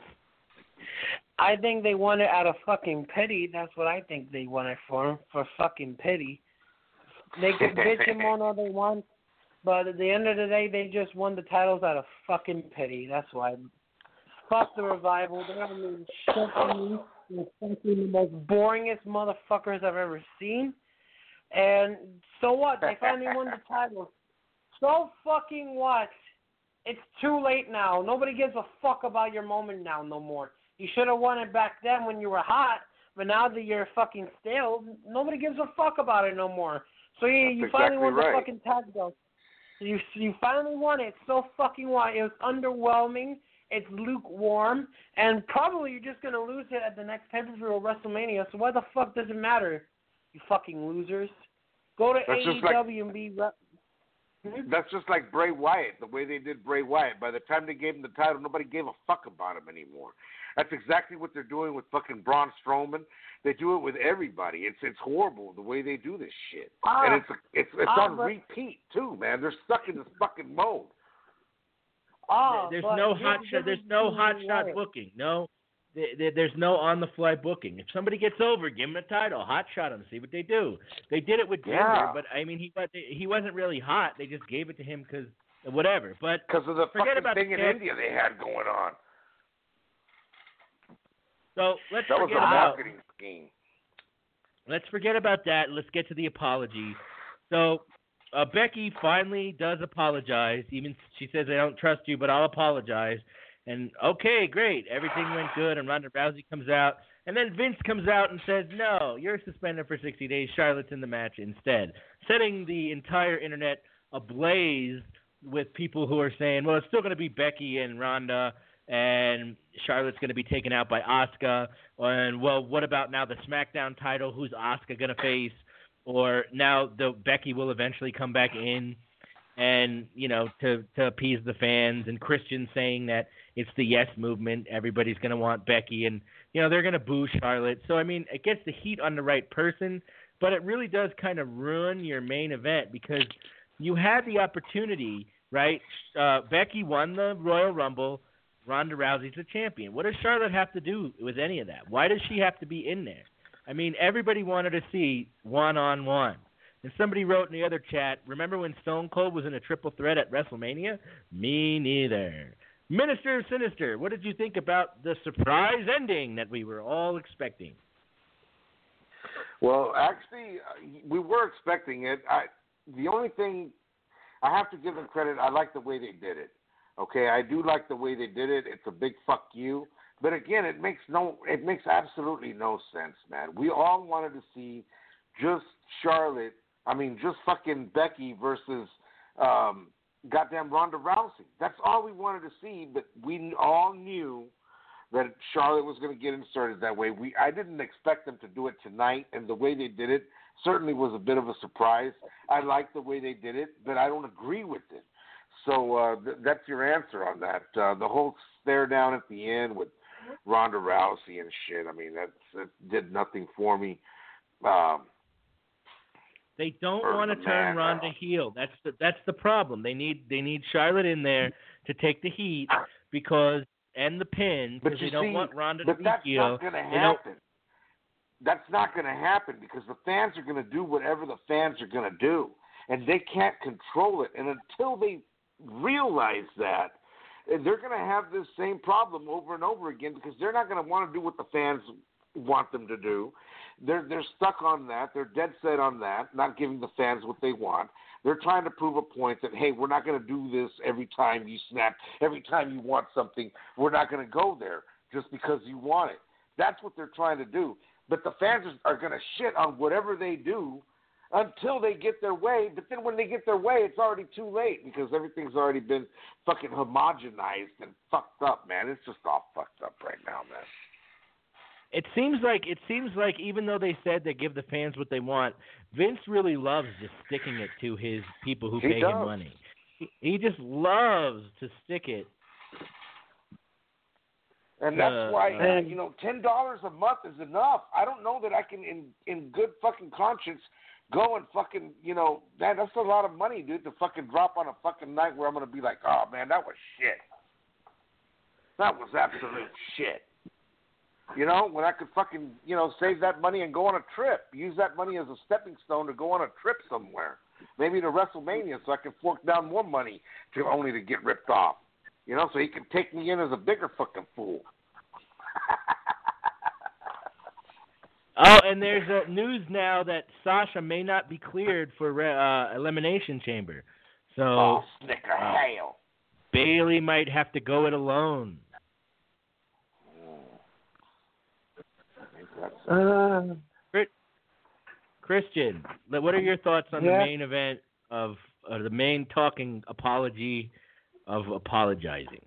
I think they won it out of fucking pity. That's what I think they won it for, for fucking pity. They could bitch and moan all they want, but at the end of the day, they just won the titles out of fucking pity. That's why. Fuck the Revival. They haven't made shit to me. They're fucking the most boringest motherfuckers I've ever seen. And so what? They finally won the titles. So fucking what? It's too late now. Nobody gives a fuck about your moment now no more. You should have won it back then when you were hot, but now that you're fucking stale, nobody gives a fuck about it no more. So you, you finally exactly won right. the fucking tag belt. You you finally won it. It's so fucking what? It was underwhelming. It's lukewarm, and probably you're just gonna lose it at the next pay-per-view or WrestleMania. So why the fuck does it matter? You fucking losers. Go to That's A E W like, and be. Re- hmm? That's just like Bray Wyatt, the way they did Bray Wyatt. By the time they gave him the title, nobody gave a fuck about him anymore. That's exactly what they're doing with fucking Braun Strowman. They do it with everybody. It's it's horrible the way they do this shit, Ah, and it's it's it's ah, on but, repeat too, man. They're stuck in this fucking mode. Oh, There's but no here's hot the shot. There's difference no between hot you and shot Wyatt. booking. No, there- there- there's no on the fly booking. If somebody gets over, give them a title, hot shot them, see what they do. They did it with Jinder, Yeah. but I mean he wa- he wasn't really hot. They just gave it to him because whatever. But Because of the forget fucking about thing the in tag- India they had going on. So let's That was forget a about marketing scheme. let's forget about that. Let's get to the apology. So uh, Becky finally does apologize. Even she says, "I don't trust you, but I'll apologize." And okay, great, everything went good. And Ronda Rousey comes out, and then Vince comes out and says, "No, you're suspended for sixty days. Charlotte's in the match instead," setting the entire internet ablaze with people who are saying, "Well, it's still going to be Becky and Ronda." And Charlotte's going to be taken out by Asuka. And, well, what about now the SmackDown title? Who's Asuka going to face? Or now the Becky will eventually come back in and, you know, to, to appease the fans. And Christian saying that it's the yes movement. Everybody's going to want Becky. And, you know, they're going to boo Charlotte. So, I mean, it gets the heat on the right person. But it really does kind of ruin your main event because you had the opportunity, right? Uh, Becky won the Royal Rumble. Ronda Rousey's the champion. What does Charlotte have to do with any of that? Why does she have to be in there? I mean, everybody wanted to see one-on-one. And somebody wrote in the other chat, remember when Stone Cold was in a triple threat at WrestleMania? Me neither. Minister of Sinister, what did you think about the surprise ending that we were all expecting? Well, actually, uh, we were expecting it. I, the only thing, I have to give them credit, I like the way they did it. Okay, I do like the way they did it. It's a big fuck you. But again, it makes no, it makes absolutely no sense, man. We all wanted to see just Charlotte, I mean, just fucking Becky versus um, goddamn Ronda Rousey. That's all we wanted to see, but we all knew that Charlotte was going to get inserted that way. We I didn't expect them to do it tonight, and the way they did it certainly was a bit of a surprise. I like the way they did it, but I don't agree with it. So uh, th- that's your answer on that. Uh, the whole stare down at the end with Ronda Rousey and shit. I mean, that that did nothing for me. Um, They don't Or want to the turn man Ronda now. heel. That's the that's the problem. They need they need Charlotte in there to take the heat because and the pin But because you they don't see, want Ronda to but be that's heel. not going to They don't- happen. That's not going to happen because the fans are going to do whatever the fans are going to do, and they can't control it. And until they realize that, they're going to have this same problem over and over again because they're not going to want to do what the fans want them to do. They're they're stuck on that. They're dead set on that, not giving the fans what they want. They're trying to prove a point that, hey, we're not going to do this every time you snap, every time you want something. We're not going to go there just because you want it. That's what they're trying to do. But the fans are going to shit on whatever they do until they get their way. But then when they get their way, it's already too late because everything's already been fucking homogenized and fucked up, man. It's just all fucked up right now, man. It seems like it seems like even though they said they give the fans what they want, Vince really loves just sticking it to his people who He pay does. him money. He, he just loves to stick it. And that's Uh, why, uh, you know, ten dollars a month is enough. I don't know that I can, in in good fucking conscience, go and fucking, you know, that that's a lot of money, dude, to fucking drop on a fucking night where I'm gonna be like, oh man, that was shit. That was absolute shit. You know, when I could fucking, you know, save that money and go on a trip, use that money as a stepping stone to go on a trip somewhere, maybe to WrestleMania, so I can fork down more money to only to get ripped off. You know, so he can take me in as a bigger fucking fool. Oh, and there's uh, news now that Sasha may not be cleared for uh, Elimination Chamber. So Oh, snicker uh, hail. Bailey might have to go it alone. Uh, Christian, what are your thoughts on Yeah. the main event of uh, the main talking apology of apologizing?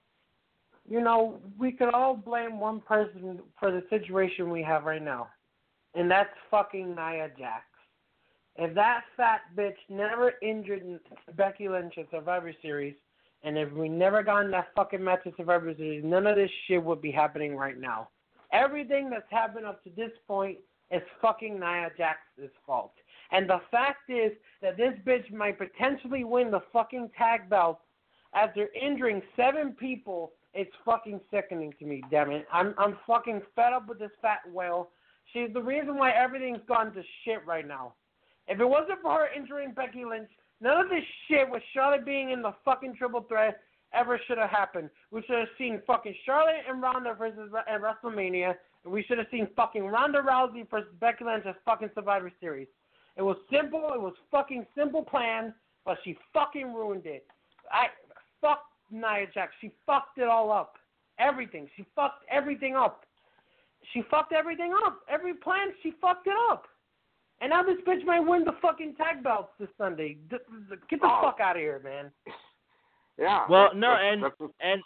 you know, we could all blame one person for the situation we have right now, and that's fucking Nia Jax. If that fat bitch never injured Becky Lynch at Survivor Series, and if we never got in that fucking match at Survivor Series, none of this shit would be happening right now. Everything that's happened up to this point is fucking Nia Jax's fault. And the fact is that this bitch might potentially win the fucking tag belt after injuring seven people. It's fucking sickening to me, damn it. I'm I'm fucking fed up with this fat whale. She's the reason why everything's gone to shit right now. If it wasn't for her injuring Becky Lynch, none of this shit with Charlotte being in the fucking triple threat ever should have happened. We should have seen fucking Charlotte and Ronda versus at WrestleMania, and we should have seen fucking Ronda Rousey versus Becky Lynch at fucking Survivor Series. It was simple. It was fucking simple plan, but she fucking ruined it. I fuck Nia Jax. She fucked it all up. Everything. She fucked everything up. She fucked everything up. Every plan, she fucked it up. And now this bitch might win the fucking tag belts this Sunday. Get the Oh. fuck out of here, man. Yeah. Well, that's- no, that's- and that's what- and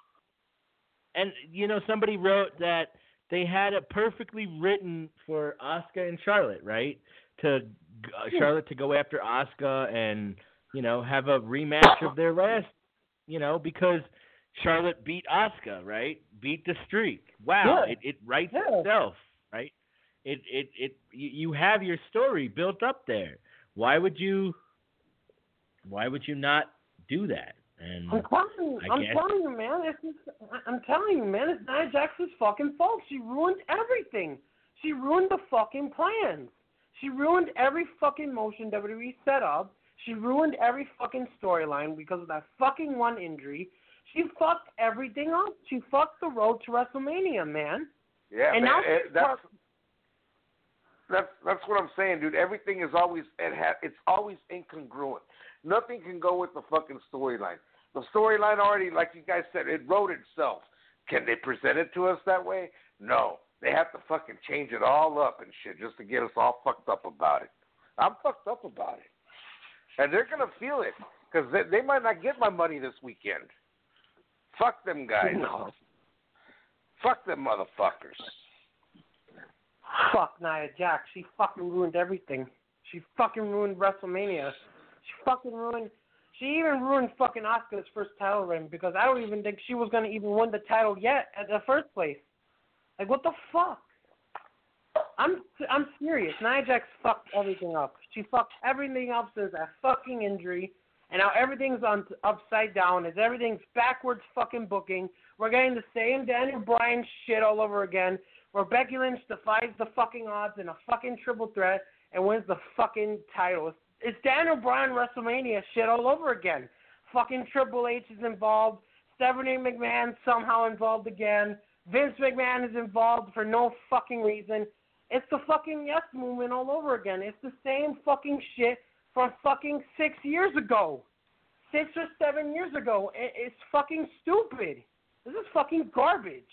and you know somebody wrote that they had it perfectly written for Asuka and Charlotte, right? To uh, Charlotte to go after Asuka and you know have a rematch of their last, you know, because Charlotte beat Asuka, right? Beat the streak. Wow, Yeah. it it writes Yeah. itself, right? It it it you you have your story built up there. Why would you? Why would you not do that? And I'm telling you, I I'm guess- telling you, man. It's just, I'm telling you, man. It's Nia Jax's fucking fault. She ruined everything. She ruined the fucking plans. She ruined every fucking motion W W E set up. She ruined every fucking storyline because of that fucking one injury. She fucked everything up. She fucked the road to WrestleMania, man. Yeah, and man, now it- she's that's part- that's that's what I'm saying, dude. Everything is always it ha- it's always incongruent. Nothing can go with the fucking storyline. The storyline already, like you guys said, it wrote itself. Can they present it to us that way? No. They have to fucking change it all up and shit just to get us all fucked up about it. I'm fucked up about it. And they're going to feel it because they, they might not get my money this weekend. Fuck them guys. No. Fuck them motherfuckers. Fuck Nia Jax. She fucking ruined everything. She fucking ruined WrestleMania. She fucking ruined. She even ruined fucking Asuka's first title reign because I don't even think she was gonna even win the title yet at the first place. Like what the fuck? I'm I'm serious. Nia Jax fucked everything up. She fucked everything up since that fucking injury, and now everything's on upside down. It's everything's backwards fucking booking. We're getting the same Daniel Bryan shit all over again, where Becky Lynch defies the fucking odds in a fucking triple threat and wins the fucking title. It's, it's Daniel Bryan WrestleMania shit all over again. Fucking Triple H is involved. Stephanie McMahon somehow involved again. Vince McMahon is involved for no fucking reason. It's the fucking Yes Movement all over again. It's the same fucking shit from fucking six years ago. Six or seven years ago. It, it's fucking stupid. This is fucking garbage.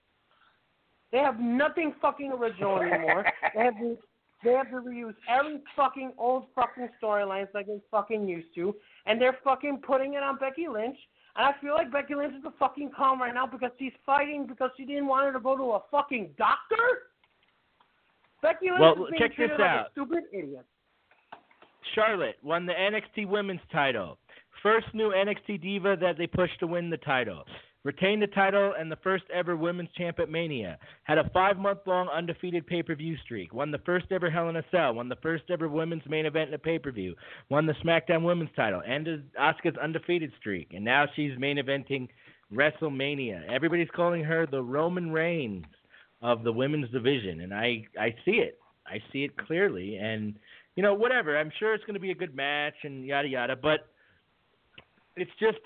They have nothing fucking original anymore. They have to, they have to reuse every fucking old fucking storylines like they fucking used to, and they're fucking putting it on Becky Lynch. And I feel like Becky Lynch is a fucking calm right now because she's fighting because she didn't want her to go to a fucking doctor. Becky Lynch well, is being check treated this like out. a stupid idiot. Charlotte won the N X T Women's title. First new N X T diva that they pushed to win the title. Retained the title and the first ever women's champ at Mania. Had a five-month-long undefeated pay-per-view streak. Won the first ever Hell in a Cell. Won the first ever women's main event in a pay-per-view. Won the SmackDown Women's title. Ended Asuka's undefeated streak. And now she's main eventing WrestleMania. Everybody's calling her the Roman Reigns of the women's division. And I, I see it. I see it clearly. And, you know, whatever. I'm sure it's going to be a good match and yada yada. But it's just,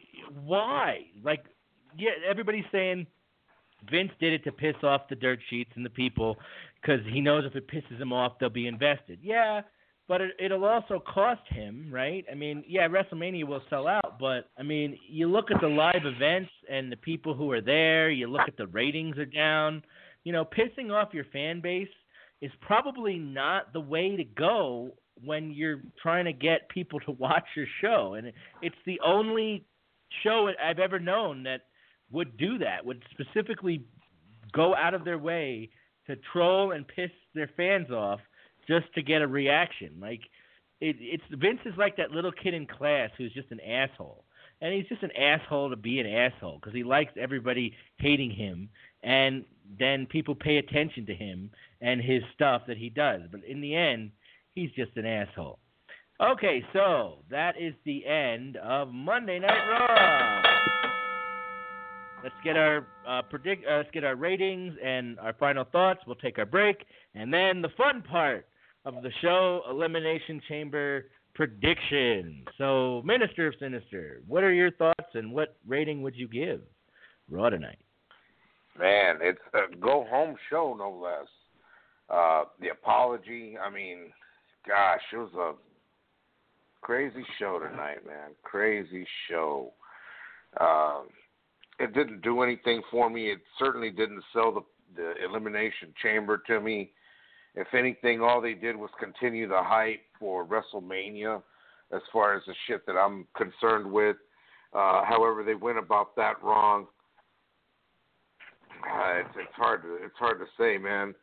why? Like, yeah, everybody's saying Vince did it to piss off the dirt sheets and the people because he knows if it pisses them off, they'll be invested. Yeah, but it, it'll also cost him, right? I mean, yeah, WrestleMania will sell out, but, I mean, you look at the live events and the people who are there, you look at the ratings are down. You know, pissing off your fan base is probably not the way to go when you're trying to get people to watch your show. And it's the only show I've ever known that would do that, would specifically go out of their way to troll and piss their fans off just to get a reaction. Like, it, it's Vince is like that little kid in class who's just an asshole. And he's just an asshole to be an asshole because he likes everybody hating him, and then people pay attention to him and his stuff that he does. But in the end, he's just an asshole. Okay, so that is the end of Monday Night Raw. Let's get our uh, predict. Uh, let's get our ratings and our final thoughts. We'll take our break, and then the fun part of the show: Elimination Chamber predictions. So, Minister of Sinister, what are your thoughts, and what rating would you give Raw tonight? Man, it's a go-home show, no less. Uh, the apology. I mean, gosh, it was a crazy show tonight, man. Crazy show. Um, it didn't do anything for me. It certainly didn't sell the, the Elimination Chamber to me. If anything, all they did was continue the hype for WrestleMania as far as the shit that I'm concerned with. Uh, however, they went about that wrong. Uh, it's, it's hard to it's hard to say, man.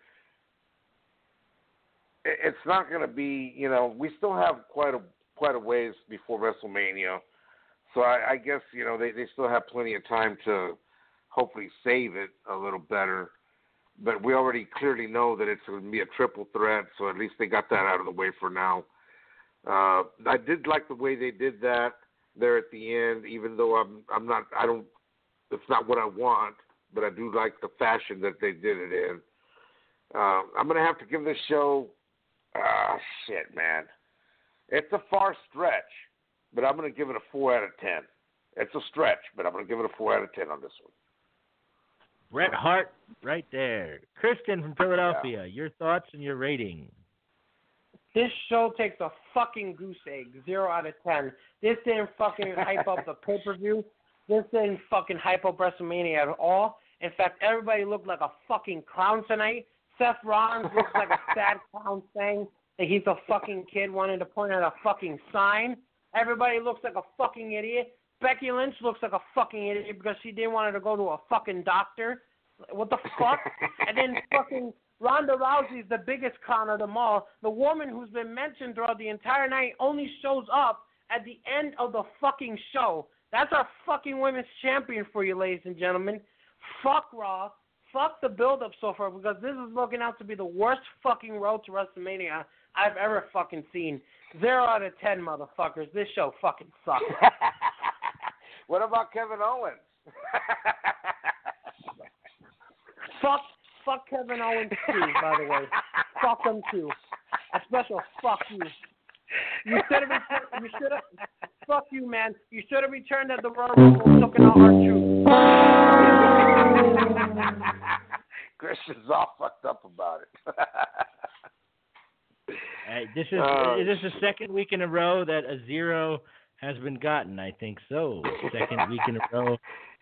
It, it's not going to be, you know, we still have quite a quite a ways before WrestleMania. So I, I guess, you know, they, they still have plenty of time to hopefully save it a little better. But we already clearly know that it's going to be a triple threat, so at least they got that out of the way for now. Uh, I did like the way they did that there at the end, even though I'm I'm not I don't it's not what I want, but I do like the fashion that they did it in. Uh, I'm going to have to give this show, ah, shit, man. It's a far stretch, but I'm going to give it a four out of ten. It's a stretch, but I'm going to give it a four out of ten on this one. Bret Hart right there. Kristen from Philadelphia, yeah. Your thoughts and your rating. This show takes a fucking goose egg, zero out of ten. This didn't fucking hype up the pay-per-view. This didn't fucking hype up WrestleMania at all. In fact, everybody looked like a fucking clown tonight. Seth Rollins looks like a sad clown saying that he's a fucking kid wanting to point at a fucking sign. Everybody looks like a fucking idiot. Becky Lynch looks like a fucking idiot because she didn't want her to go to a fucking doctor. What the fuck? And then fucking Ronda Rousey's the biggest con of them all. The woman who's been mentioned throughout the entire night only shows up at the end of the fucking show. That's our fucking women's champion for you, ladies and gentlemen. Fuck Raw. Fuck the build-up so far, because this is looking out to be the worst fucking road to WrestleMania I've ever fucking seen. Zero out of ten, motherfuckers. This show fucking sucks. What about Kevin Owens? Fuck, fuck Kevin Owens too, by the way. Fuck him too. A special fuck you. You should have returned. You should have. Fuck you, man. You should have returned at the Royal Rumble, looking at our troops. Chris is all fucked up about it. Uh, this is Uh, is this the second week in a row that a zero has been gotten? I think so. Second week in a row.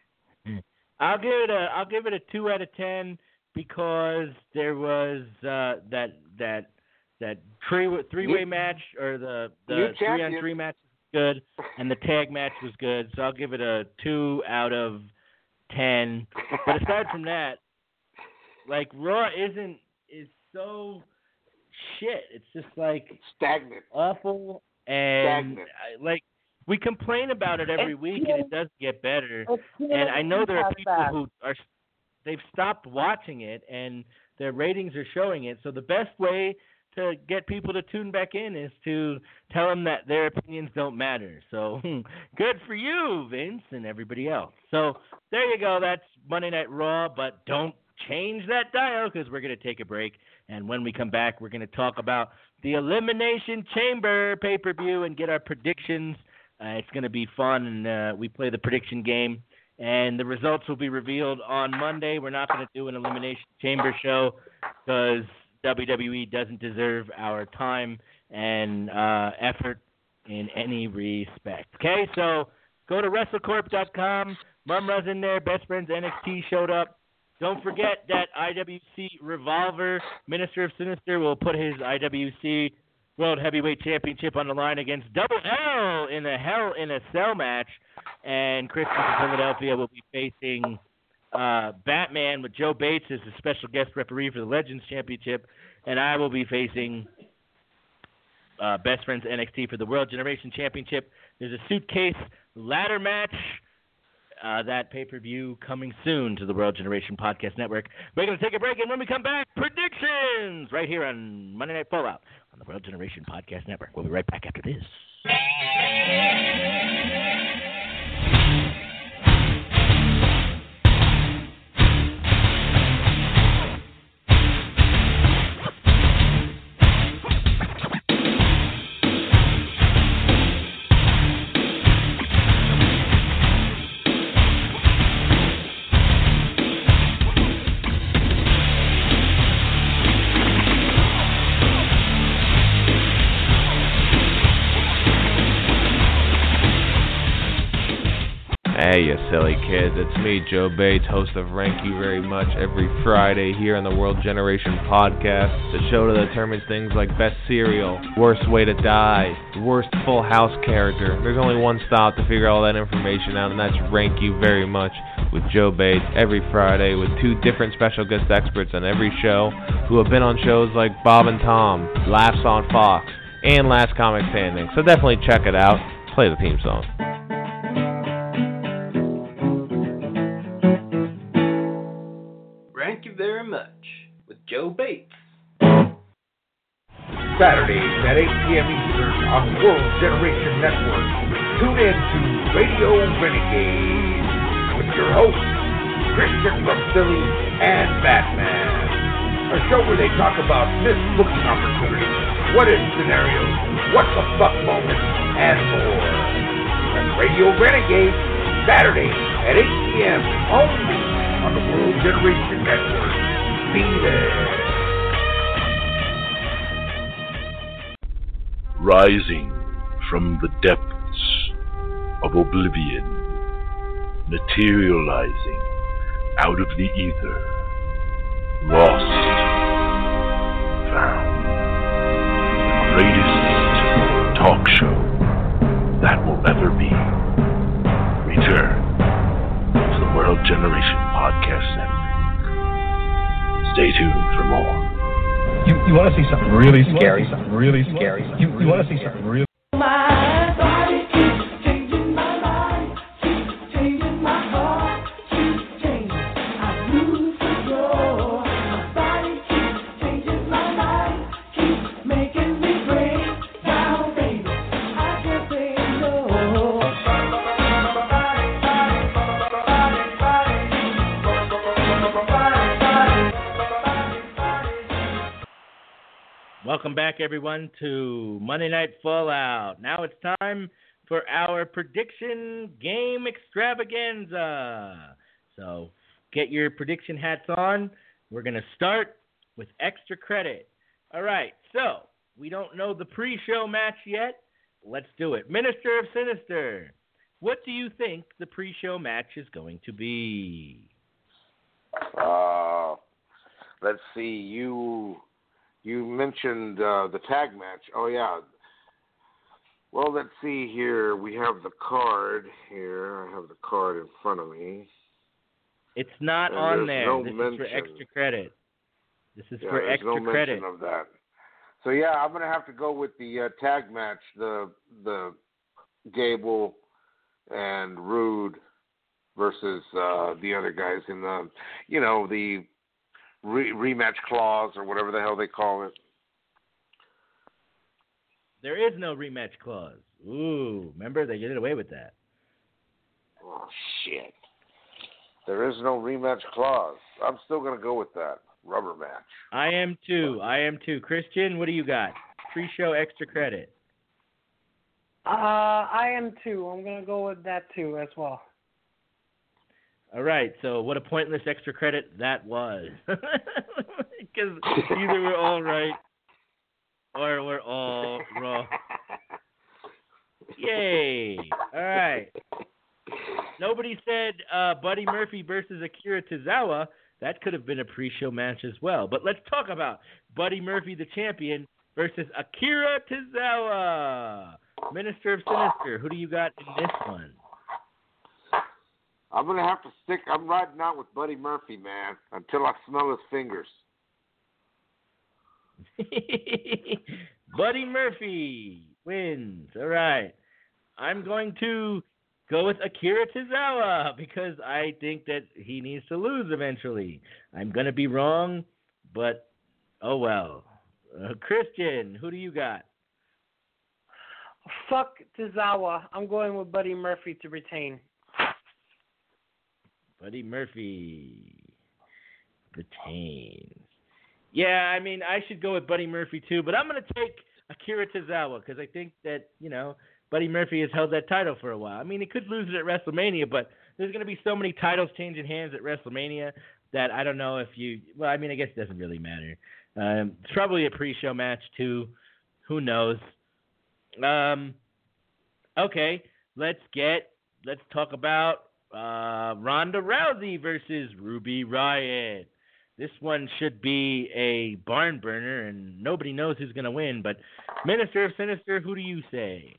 I'll give it a I'll give it a two out of ten because there was uh, that that that three three way match or the the three on three match was good and the tag match was good. So I'll give it a two out of ten. But aside from that, like Raw isn't is so shit. It's just like stagnant, awful, and stagnant. I, like we complain about it every It's week, still, and it does get better. still, And I know there are people bad. who are they've stopped watching it, and their ratings are showing it. So the best way to get people to tune back in is to tell them that their opinions don't matter. So good for you, Vince, and everybody else. So there you go. That's Monday Night Raw, but don't change that dial because we're going to take a break. And when we come back, we're going to talk about the Elimination Chamber pay-per-view and get our predictions. Uh, it's going to be fun, and uh, we play the prediction game. And the results will be revealed on Monday. We're not going to do an Elimination Chamber show because W W E doesn't deserve our time and uh, effort in any respect. Okay, so go to WrestleCorp dot com. Mumra's in there. Best Friends N X T showed up. Don't forget that I W C Revolver, Minister of Sinister, will put his I W C World Heavyweight Championship on the line against Double L in a Hell in a Cell match. And Christian from Philadelphia will be facing uh, Batman with Joe Bates as a special guest referee for the Legends Championship. And I will be facing uh, Best Friends N X T for the World Generation Championship. There's a suitcase ladder match. Uh, that pay-per-view coming soon to the World Generation Podcast Network. We're going to take a break, and when we come back, predictions right here on Monday Night Fallout on the World Generation Podcast Network. We'll be right back after this. Hey, you silly kids. It's me, Joe Bates, host of Rank You Very Much every Friday here on the World Generation Podcast, the show that determines things like best cereal, worst way to die, worst Full House character. There's only one stop to figure all that information out, and that's Rank You Very Much with Joe Bates every Friday with two different special guest experts on every show who have been on shows like Bob and Tom, Laughs on Fox, and Last Comic Standing. So definitely check it out. Play the theme song. Thank you very much with Joe Bates. Saturdays at eight p.m. Eastern on the World Generation Network. Tune in to Radio Renegade with your hosts, Christian from Philly and Batman. A show where they talk about missed booking opportunities, what-if scenarios, what the fuck moments, and more. That's Radio Renegade, Saturdays at eight p.m. only on the World Generation Network. Be there. Rising from the depths of oblivion, materializing out of the ether, lost, found, the greatest talk show that will ever be. Return to the World Generation Podcast Network. Stay tuned for more. You, you want to see something really scary? Something really scary? You, you want to see something really... My body keeps changing, my mind keeps changing, my heart keeps changing. I lose control. My body keeps changing, my mind keeps making me break down, baby. I can't say no. Welcome back, everyone, to Monday Night Fallout. Now it's time for our prediction game extravaganza. So get your prediction hats on. We're going to start with extra credit. All right, so we don't know the pre-show match yet. Let's do it. Minister of Sinister, what do you think the pre-show match is going to be? Uh, let's see. You you mentioned uh, the tag match. Oh yeah. Well, let's see here. We have the card here. I have the card in front of me. It's not And on there's there. no this mention. is for extra credit. This is Yeah, for there's extra no credit. mention of that. So yeah, I'm gonna have to go with the uh, tag match. The the Gable and Rude versus uh, the other guys in the, you know, the re- rematch clause or whatever the hell they call it. There is no rematch clause. Ooh, remember they get away with that. Oh shit! There is no rematch clause. I'm still gonna go with that rubber match. I am too. I am too. Christian, what do you got? Pre-show extra credit. Uh, I am too. I'm gonna go with that too as well. All right. So what a pointless extra credit that was. Because either we're all right or we're all wrong. Yay! All right. Nobody said uh, Buddy Murphy versus Akira Tozawa. That could have been a pre-show match as well. But let's talk about Buddy Murphy, the champion, versus Akira Tozawa. Minister of Sinister, who do you got in this one? I'm gonna have to stick. I'm riding out with Buddy Murphy, man, until I smell his fingers. Buddy Murphy wins. All right. I'm going to go with Akira Tozawa because I think that he needs to lose eventually. I'm going to be wrong, but oh well. Uh, Christian, who do you got? Fuck Tozawa. I'm going with Buddy Murphy to retain. Buddy Murphy retains. Yeah, I mean, I should go with Buddy Murphy too, but I'm going to take Akira Tozawa because I think that, you know, Buddy Murphy has held that title for a while. I mean, he could lose it at WrestleMania, but there's going to be so many titles changing hands at WrestleMania that I don't know if you – well, I mean, I guess it doesn't really matter. Um, it's probably a pre-show match too. Who knows? Um, okay, let's get – let's talk about uh, Ronda Rousey versus Ruby Riott. This one should be a barn burner, and nobody knows who's going to win. But Minister of Sinister, who do you say?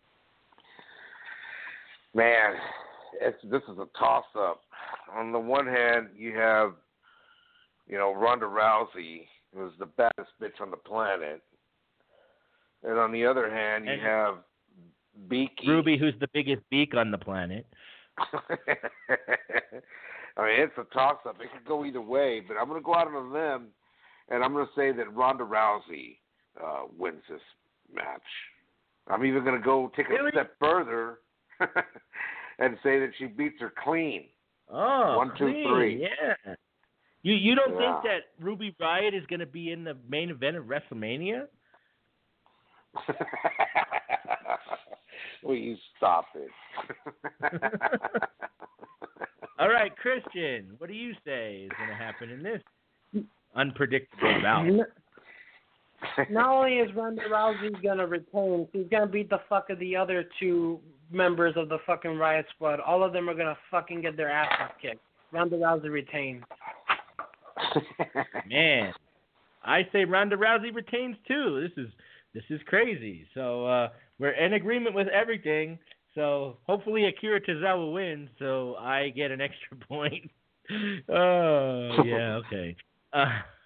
Man, it's, this is a toss-up. On the one hand, you have, you know, Ronda Rousey, who's the baddest bitch on the planet. And on the other hand, you and have Beaky. Ruby, who's the biggest beak on the planet. I mean, it's a toss-up. It could go either way, but I'm going to go out on a limb, and I'm going to say that Ronda Rousey uh, wins this match. I'm even going to go take a Really? step further and say that she beats her clean. Oh, One, two, clean, three. Yeah. You you don't Yeah. think that Ruby Riott is going to be in the main event of WrestleMania? Will you stop it? All right, Christian, what do you say is going to happen in this unpredictable bout? Not only is Ronda Rousey gonna retain, she's gonna beat the fuck of the other two members of the fucking Riot Squad. All of them are gonna fucking get their asses kicked. Ronda Rousey retains. Man, I say Ronda Rousey retains too. This is this is crazy. So uh, we're in agreement with everything. So hopefully Akira Tozawa wins, so I get an extra point. Oh yeah, okay. Uh,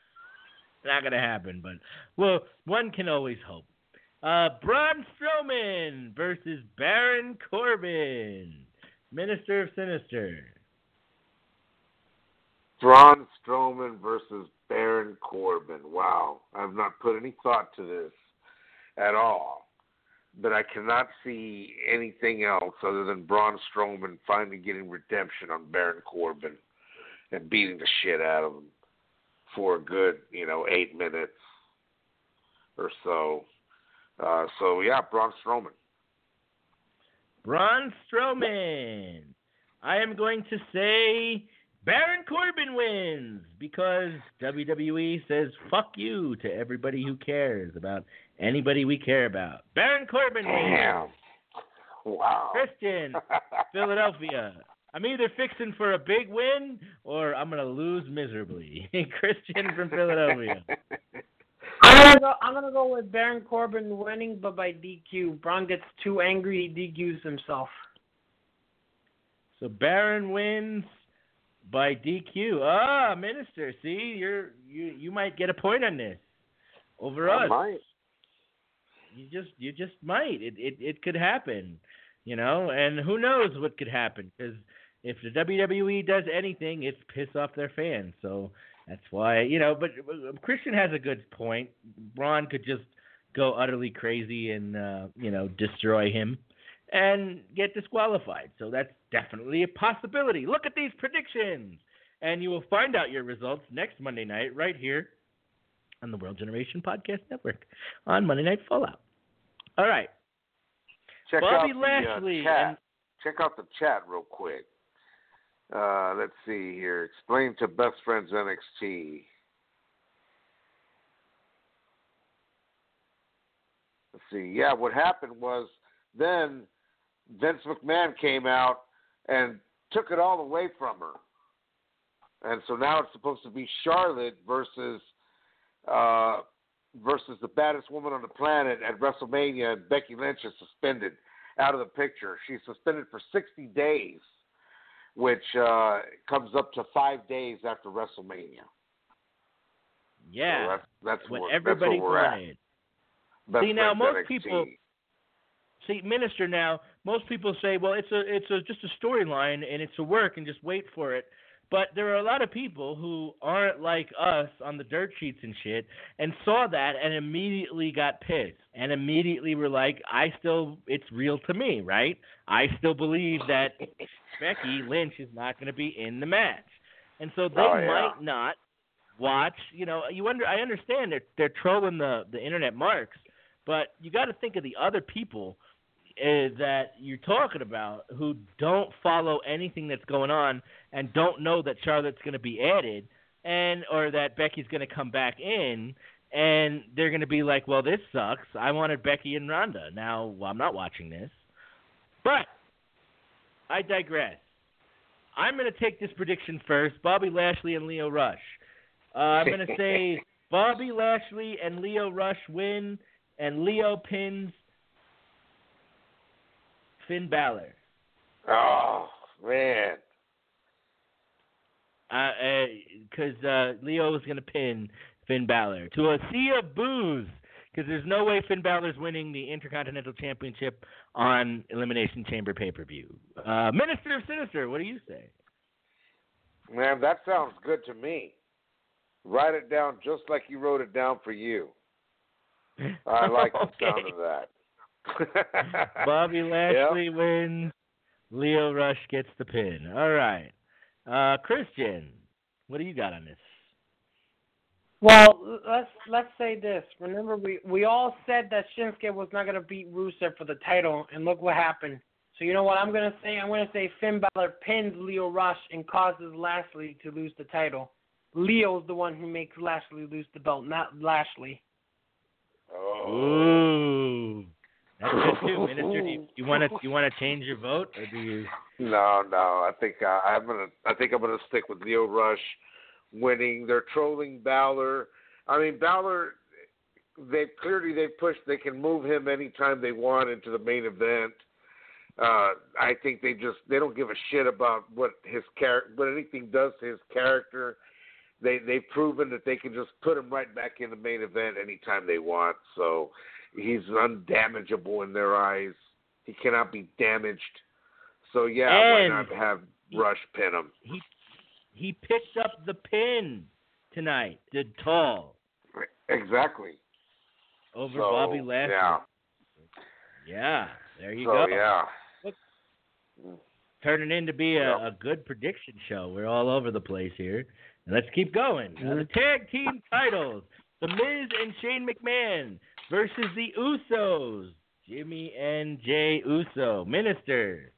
not going to happen, but well, one can always hope. Uh, Braun Strowman versus Baron Corbin, Minister of Sinister. Braun Strowman versus Baron Corbin. Wow. I've not put any thought to this at all. But I cannot see anything else other than Braun Strowman finally getting redemption on Baron Corbin and beating the shit out of him for a good, you know, eight minutes or so. Uh, so, yeah, Braun Strowman. Braun Strowman. I am going to say Baron Corbin wins because W W E says fuck you to everybody who cares about anybody we care about. Baron Corbin Damn. wins. Wow. Christian, Philadelphia. I'm either fixing for a big win or I'm going to lose miserably. Christian from Philadelphia. I'm gonna go. I'm gonna go with Baron Corbin winning, but by D Q. Braun gets too angry, he D Qs himself. So Baron wins by D Q. Ah, Minister. See, you're you you might get a point on this over I us. might. You just you just might. It it it could happen, you know. And who knows what could happen? Because if the W W E does anything, it's piss off their fans. So. That's why, you know, but, but Christian has a good point. Braun could just go utterly crazy and, uh, you know, destroy him and get disqualified. So that's definitely a possibility. Look at these predictions. And you will find out your results next Monday night right here on the World Generation Podcast Network on Monday Night Fallout. All right. Check Bobby out the Lashley uh, chat. and Check out the chat real quick. Uh, let's see here. Explain to Best Friends N X T. Let's see. Yeah, what happened was then Vince McMahon came out and took it all away from her. And so now it's supposed to be Charlotte versus uh, versus the baddest woman on the planet at WrestleMania, and Becky Lynch is suspended out of the picture. She's suspended for sixty days. Which uh, comes up to five days after WrestleMania. Yeah, so that's, that's what what everybody that's where we're wanted. at. See, now most N X T. people, see, Minister, now most people say, well, it's a, it's a, just a storyline and it's a work and just wait for it. But there are a lot of people who aren't like us on the dirt sheets and shit and saw that and immediately got pissed and immediately were like, I still, it's real to me, right? I still believe that Becky Lynch is not going to be in the match. And so they oh, yeah. might not watch, you know, you under, I understand they're, they're trolling the, the internet marks, but you got to think of the other people uh, that you're talking about who don't follow anything that's going on and don't know that Charlotte's going to be added and or that Becky's going to come back in, and they're going to be like, well, this sucks. I wanted Becky and Ronda. Now, well, I'm not watching this. But I digress. I'm going to take this prediction first, Bobby Lashley and Lio Rush. Uh, I'm going to say Bobby Lashley and Lio Rush win, and Lio pins Finn Balor. Oh, man. Because uh, uh, uh, Leo is going to pin Finn Balor to a sea of boos. Because there's no way Finn Balor's winning the Intercontinental Championship on Elimination Chamber pay-per-view. Uh, Minister of Sinister, what do you say? Man, that sounds good to me. Write it down just like you wrote it down for you. I like okay. the sound of that. Bobby Lashley yep. wins. Lio Rush gets the pin. All right. Uh, Christian, what do you got on this? Well, let's let's say this. Remember, we, we all said that Shinsuke was not going to beat Rusev for the title, and look what happened. So you know what I'm going to say? I'm going to say Finn Balor pins Lio Rush and causes Lashley to lose the title. Leo's the one who makes Lashley lose the belt, not Lashley. Oh. Ooh. That's good too, Minister. Do you, you want to you want to change your vote, or do you? No, no. I think uh, I'm gonna. I think I'm gonna stick with Lio Rush winning. They're trolling Balor. I mean, Balor. They clearly they pushed. They can move him anytime they want into the main event. Uh, I think they just they don't give a shit about what his char- what anything does to his character. they they've proven that they can just put him right back in the main event anytime they want. So he's undamageable in their eyes. He cannot be damaged. So yeah, and why not have Rush pin him? He he picked up the pin tonight. Did Tall exactly over so, Bobby Lashley? Yeah, yeah. There you so, go. Yeah. Look, turning in to be a, Yep. a good prediction show. We're all over the place here. And let's keep going. Uh, the tag team titles: The Miz and Shane McMahon versus the Usos, Jimmy and Jay Uso. Minister.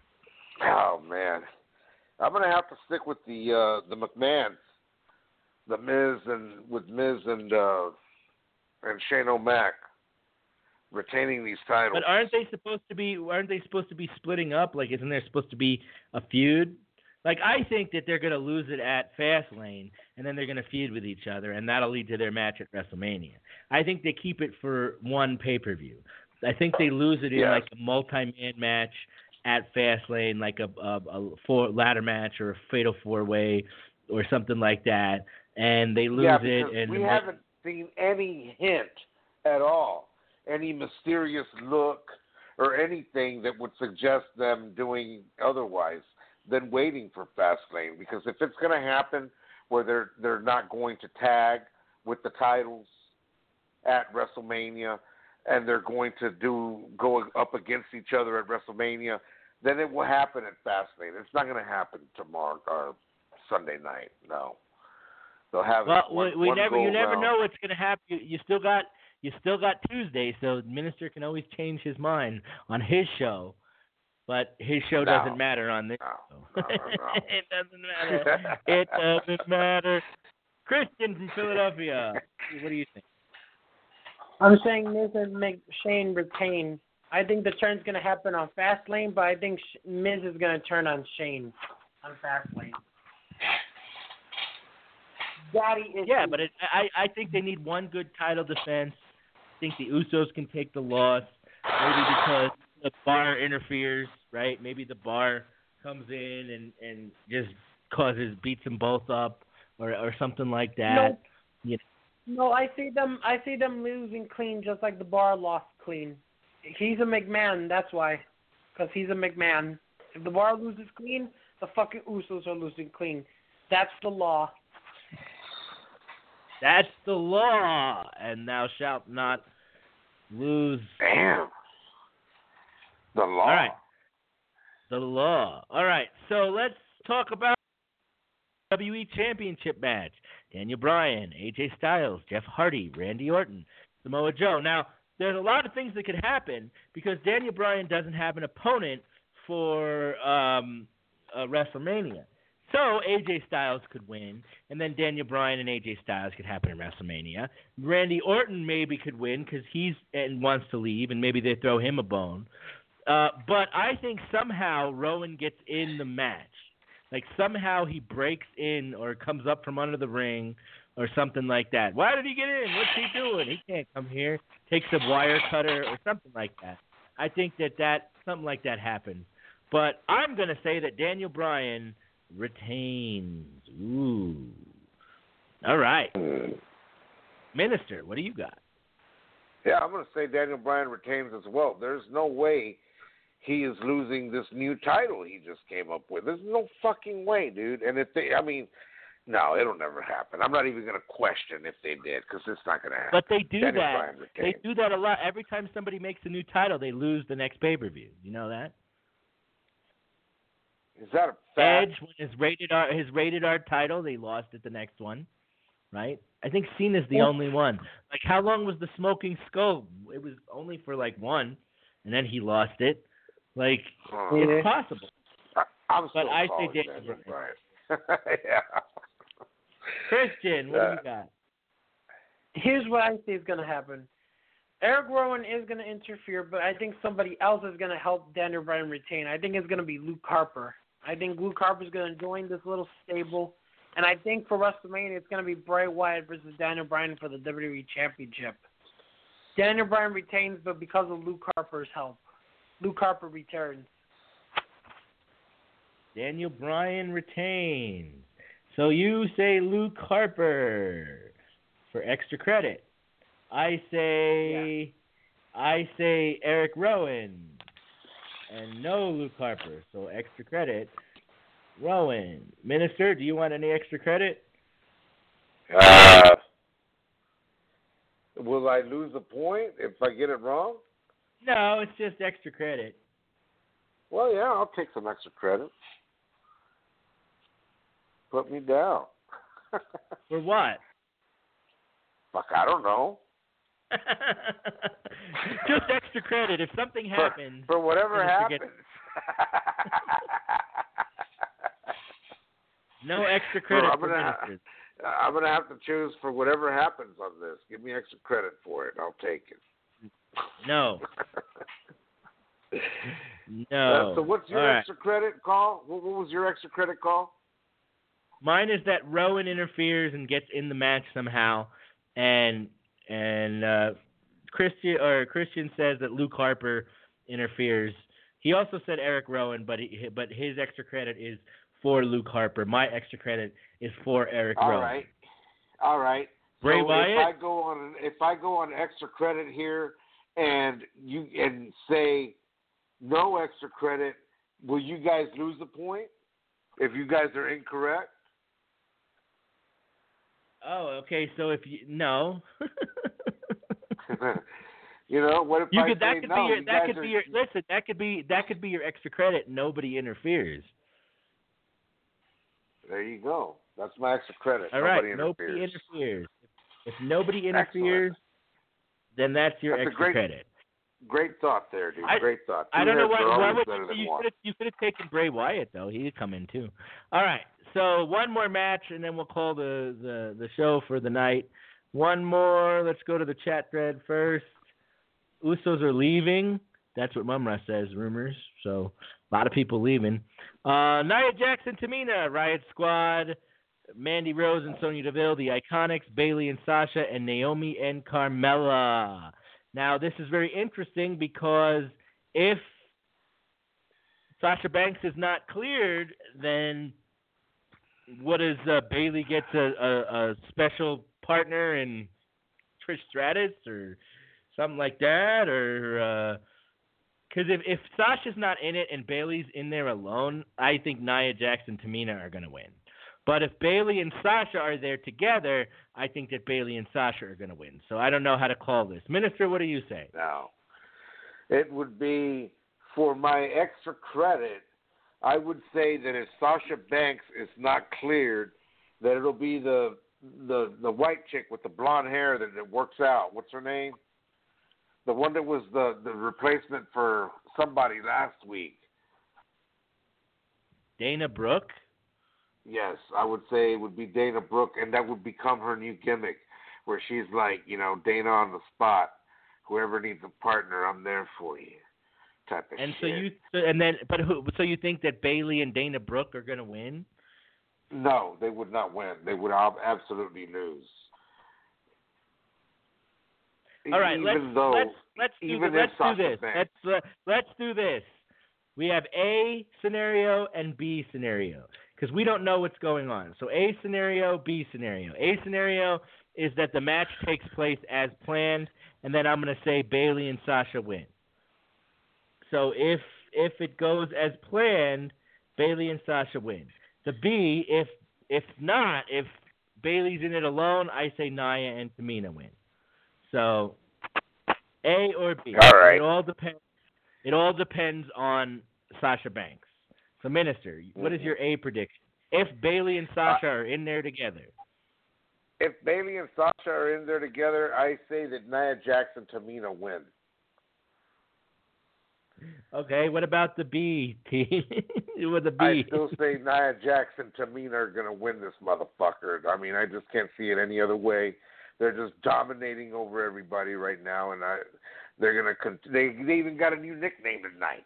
Oh man, I'm gonna have to stick with the uh, the McMahons, the Miz and with Miz and uh, and Shane O'Mac retaining these titles. But aren't they supposed to be? Aren't they supposed to be splitting up? Like, isn't there supposed to be a feud? Like, I think that they're gonna lose it at Fastlane, and then they're gonna feud with each other, and that'll lead to their match at WrestleMania. I think they keep it for one pay-per-view. I think they lose it in Yes. like a multi-man match at Fastlane, like a, a, a four ladder match or a fatal four-way or something like that, and they lose yeah, it. because And we haven't seen any hint at all, any mysterious look or anything that would suggest them doing otherwise than waiting for Fastlane. Because if it's going to happen where they're they're not going to tag with the titles at WrestleMania, and they're going to do go up against each other at WrestleMania, then it will happen at Fastlane. It's not going to happen tomorrow or Sunday night. No, they'll have well, one, we, we one never go you never around. know what's going to happen. You, you still got you still got Tuesday, so the minister can always change his mind on his show, but his show No. doesn't matter on this No, show. no, no, no. It doesn't matter. It doesn't matter. Christian from Philadelphia, what do you think? I'm saying Miz and Mc- Shane retain. I think the turn's going to happen on Fastlane, but I think Sh- Miz is going to turn on Shane on Fastlane. Daddy is Yeah, but it, I I think they need one good title defense. I think the Usos can take the loss, maybe because the bar interferes, right? Maybe the bar comes in and, and just causes beats them both up, or or something like that. No. You No, I see them. I see them losing clean, just like the Bar lost clean. He's a McMahon, that's why, because he's a McMahon. If the Bar loses clean, the fucking Usos are losing clean. That's the law. That's the law, and thou shalt not lose. Damn. The law. All right. The law. All right. So let's talk about the W W E Championship match. Daniel Bryan, A J Styles, Jeff Hardy, Randy Orton, Samoa Joe. Now, there's a lot of things that could happen because Daniel Bryan doesn't have an opponent for um, uh, WrestleMania. So A J Styles could win, and then Daniel Bryan and A J Styles could happen in WrestleMania. Randy Orton maybe could win because he's and wants to leave, and maybe they throw him a bone. Uh, but I think somehow Rowan gets in the match. Like somehow he breaks in or comes up from under the ring or something like that. Why did he get in? What's he doing? He can't come here. Takes a wire cutter or something like that. I think that, that something like that happens. But I'm going to say that Daniel Bryan retains. Ooh. All right. Minister, what do you got? Yeah, I'm going to say Daniel Bryan retains as well. There's no way he is losing this new title he just came up with. There's no fucking way, dude. And if they, I mean, no, it'll never happen. I'm not even going to question if they did because it's not going to happen. But they do Daniel that. Bryan They retains. do that a lot. Every time somebody makes a new title, they lose the next pay-per-view. You know that? Is that a fact? Edge, when his rated R, his rated R title, they lost at the next one, right? I think Cena's the Yeah. only one. Like, how long was the Smoking Skull? It was only for like one, and then he lost it. Like, Oh. it's possible. I, I'm But still I say calling Daniel Daniel Bryan. yeah. Christian, what Yeah. do you got? Here's what I see is going to happen. Eric Rowan is going to interfere, but I think somebody else is going to help Daniel Bryan retain. I think it's going to be Luke Harper. I think Luke Harper is going to join this little stable. And I think for WrestleMania, it's going to be Bray Wyatt versus Daniel Bryan for the W W E Championship. Daniel Bryan retains, but because of Luke Harper's help. Luke Harper returns. Daniel Bryan retains. So you say Luke Harper for extra credit. I say yeah. I say Eric Rowan. And no Luke Harper. So extra credit. Rowan. Minister, do you want any extra credit? Uh, will I lose a point if I get it wrong? No, it's just extra credit. Well, yeah, I'll take some extra credit. Put me down. For what? Fuck, I don't know. Just extra credit. If something happens. For, for whatever happens. No extra credit I'm for gonna, ministers. I'm going to have to choose for whatever happens on this. Give me extra credit for it. I'll take it. No. No. Uh, so what's your All extra right. credit call? What, what was your extra credit call? Mine is that Rowan interferes and gets in the match somehow, and and uh, Christian or Christian says that Luke Harper interferes. He also said Eric Rowan, but he, but his extra credit is for Luke Harper. My extra credit is for Eric All Rowan. All right, all right. Bray so Wyatt. If I go on, if I go on extra credit here, and you and say no extra credit, will you guys lose a point if you guys are incorrect? Oh, okay. So if you no. You know, what if you I could, that say could no? Be your, you that guys could are... be your listen. That could be that could be your extra credit. Nobody interferes. There you go. That's my extra credit. All nobody right. interferes. Nobody interferes. If, if nobody interferes, Excellent. then that's your that's extra a great, credit. Great thought there, dude. I, great thought. Two I don't know why. Why would better than you? one. You could have taken Bray Wyatt though. He'd come in too. All right. So one more match, and then we'll call the, the, the show for the night. One more. Let's go to the chat thread first. Usos are leaving. That's what Mumra says, rumors. So a lot of people leaving. Uh, Nia Jax, Tamina, Riot Squad, Mandy Rose and Sonya Deville, the Iconics, Bayley and Sasha, and Naomi and Carmella. Now, this is very interesting because if Sasha Banks is not cleared, then what is uh, Bayley gets a, a, a special partner in Trish Stratus or something like that? Or because uh, if, if Sasha's not in it and Bayley's in there alone, I think Nia Jax and Tamina are going to win. But if Bayley and Sasha are there together, I think that Bayley and Sasha are going to win. So I don't know how to call this. Minister, what do you say? No. It would be, for my extra credit, I would say that if Sasha Banks is not cleared, that it'll be the the the white chick with the blonde hair that, that works out. What's her name? The one that was the, the replacement for somebody last week. Dana Brooke? Yes, I would say it would be Dana Brooke, and that would become her new gimmick, where she's like, you know, Dana on the spot. Whoever needs a partner, I'm there for you, type of and shit. so you, and then, but who? So you think that Bayley and Dana Brooke are going to win? No, they would not win. They would absolutely lose. All right, even let's though, let's let's do even this. Let's do Sasha this. Banks, Let's uh, let's do this. We have A scenario and B scenario because we don't know what's going on. So A scenario, B scenario. A scenario is that the match takes place as planned, and then I'm going to say Bayley and Sasha win. So if if it goes as planned, Bayley and Sasha win. The B, if if not, if Bayley's in it alone, I say Nia and Tamina win. So A or B. All right. It all depends. It all depends on Sasha Banks. So, Minister, what is your A prediction? If Bayley and Sasha uh, are in there together. If Bayley and Sasha are in there together, I say that Nia Jax and Tamina win. Okay, what about the B team? With the B. I still say Nia Jax and Tamina are going to win this motherfucker. I mean, I just can't see it any other way. They're just dominating over everybody right now, and I, they're going to. They they even got a new nickname tonight.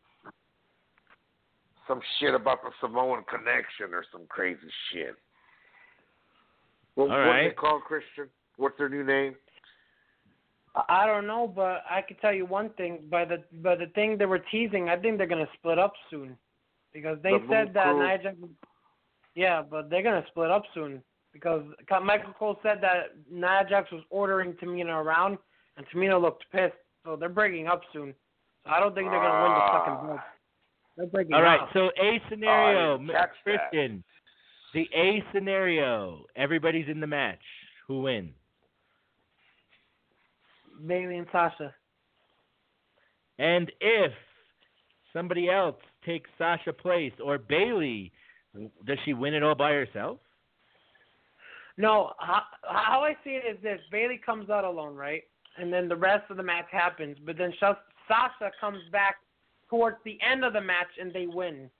Some shit about the Samoan connection or some crazy shit. Well, All what right. do they call Christian? What's their new name? I don't know, but I can tell you one thing. By the by the thing they were teasing, I think they're gonna split up soon, because they The said Moon that Crew. Nia Jax. Yeah, but they're gonna split up soon because Michael Cole said that Nia Jax was ordering Tamina around, and Tamina looked pissed. So they're breaking up soon. So I don't think they're gonna win the fucking belt. They're breaking All right, up. so A scenario, Oh, I didn't catch that. Christian. The A scenario, everybody's in the match. Who wins? Bayley and Sasha. And if somebody else takes Sasha's place or Bayley, does she win it all by herself? No, how, how I see it is this: Bayley comes out alone, right, and then the rest of the match happens. But then Sha- Sasha comes back towards the end of the match, and they win.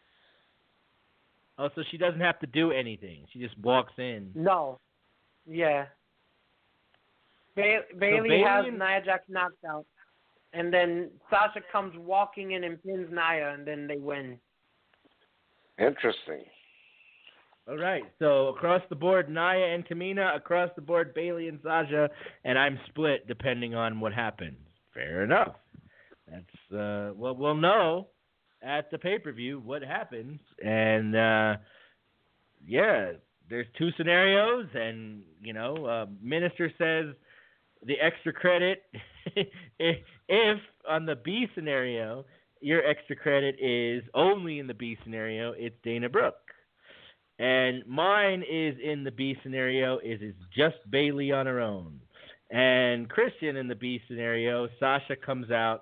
Oh, so she doesn't have to do anything. She just walks in. No. Yeah. Ba- Bayley, Bayley has and- Nia Jax knocked out, and then Sasha comes walking in and pins Nia, and then they win. Interesting. All right. So across the board, Nia and Tamina. Across the board, Bayley and Sasha. And I'm split depending on what happens. Fair enough. That's uh, well, we'll know at the pay-per-view what happens. And uh, yeah, there's two scenarios, and you know, uh, Minister says the extra credit if on the B scenario your extra credit is only in the B scenario, it's Dana Brooke. And mine is in the B scenario is it's just Bayley on her own. And Christian in the B scenario, Sasha comes out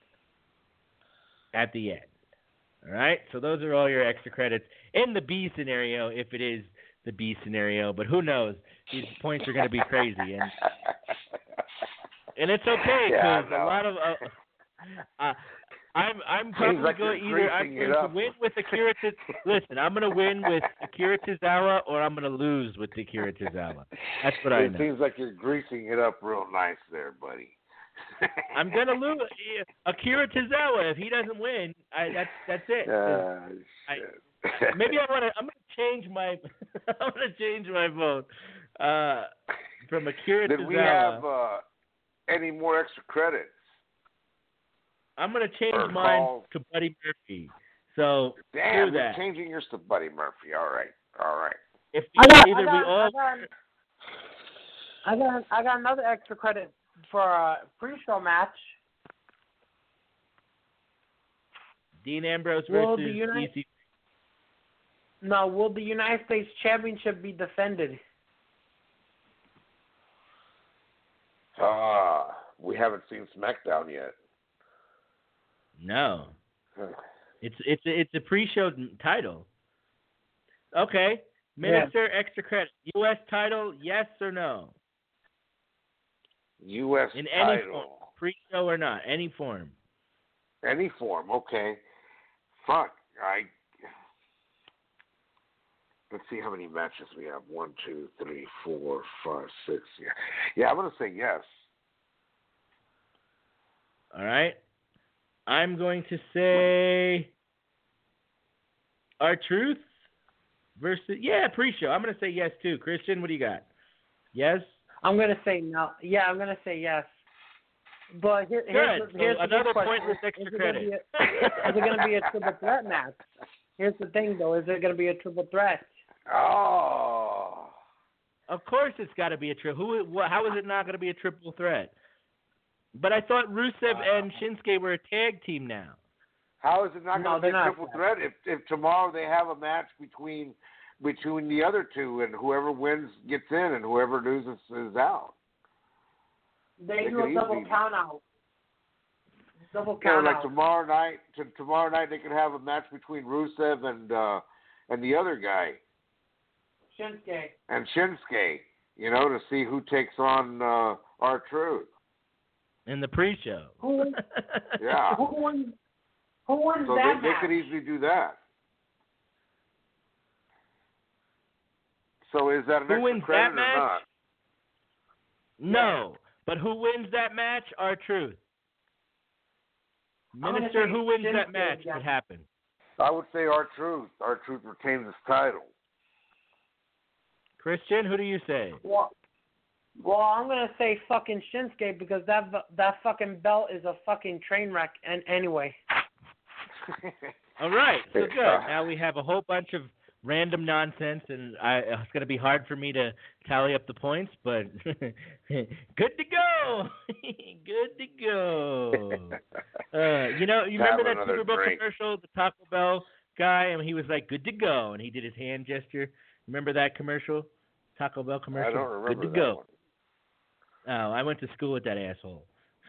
at the end. All right? So those are all your extra credits in the B scenario if it is the B scenario. But who knows? These points are going to be crazy. And and it's okay because Yeah, a lot of uh, uh, I'm I'm probably like going you're either I'm greasing going it to up. win with Akira Tozawa. Listen, I'm going to win with Akira Tozawa or I'm going to lose with Akira Tozawa. That's what I It know. seems like you're greasing it up real nice there, buddy. I'm going to lose Akira Tozawa if he doesn't win. I that's that's it. Uh, I, maybe I want to. I'm going to change my. I'm going to change my vote uh, from Akira Did Tozawa. we have uh, any more extra credits? I'm going to change or mine call- to Buddy Murphy. So Damn, do you're that. changing yours to Buddy Murphy. All right, all right. If I got, either I got, we all. I got, I got, I got another extra credit for a pre-show match. Dean Ambrose Will versus the United- E C. No, will the United States Championship be defended? Ah, we haven't seen SmackDown yet. No, it's it's it's a pre-show title. Okay, Minister, extra credit. U S title, yes or no? U S In any title. form, pre-show or not, any form. Any form, okay. Fuck, I. Let's see how many matches we have. One, two, three, four, five, six. Yeah, yeah. I'm gonna say yes. All right. I'm going to say R-Truth versus yeah pre-show. I'm going to say yes too. Christian, what do you got? Yes. I'm gonna say no. Yeah, I'm gonna say yes. But here, here's, Good. the, here's So the another big question. pointless Is extra it gonna credit. be a- Is it going to be a triple threat match? Here's the thing, though. Is it going to be a triple threat? Oh. Of course, it's got to be a triple. Who? wh- How is it not going to be a triple threat? But I thought Rusev and Shinsuke were a tag team now. How is it not No, going to be they're a not. triple threat if if tomorrow they have a match between between the other two and whoever wins gets in and whoever loses is out? They They do a could double easily- count out. Double You know, count like out. tomorrow night. To, tomorrow night they could have a match between Rusev and uh, and the other guy Shinsuke. and Shinsuke. You know, to see who takes on uh, R-Truth. In the pre-show. Who? Yeah. Who wins? Who wins So that they, they match? could easily do that. So is that an Who extra wins credit that or match? not? No. But who wins that match? R-Truth. gonna Minister, say who wins Shinsuke that match? again. What happened? I would say R-Truth. R-Truth retains his title. Christian, who do you say? Well, well, I'm gonna say fucking Shinsuke because that that fucking belt is a fucking train wreck. And anyway, All right, so good. Uh, Now we have a whole bunch of random nonsense, and I, it's going to be hard for me to tally up the points, but good to go. Good to go. Uh, you know, you Have remember that another Super Bowl drink. commercial, the Taco Bell guy, and he was like, good to go, and he did his hand gesture. Remember that commercial? Taco Bell commercial? I don't remember Good to that go. one. Oh, I went to school with that asshole.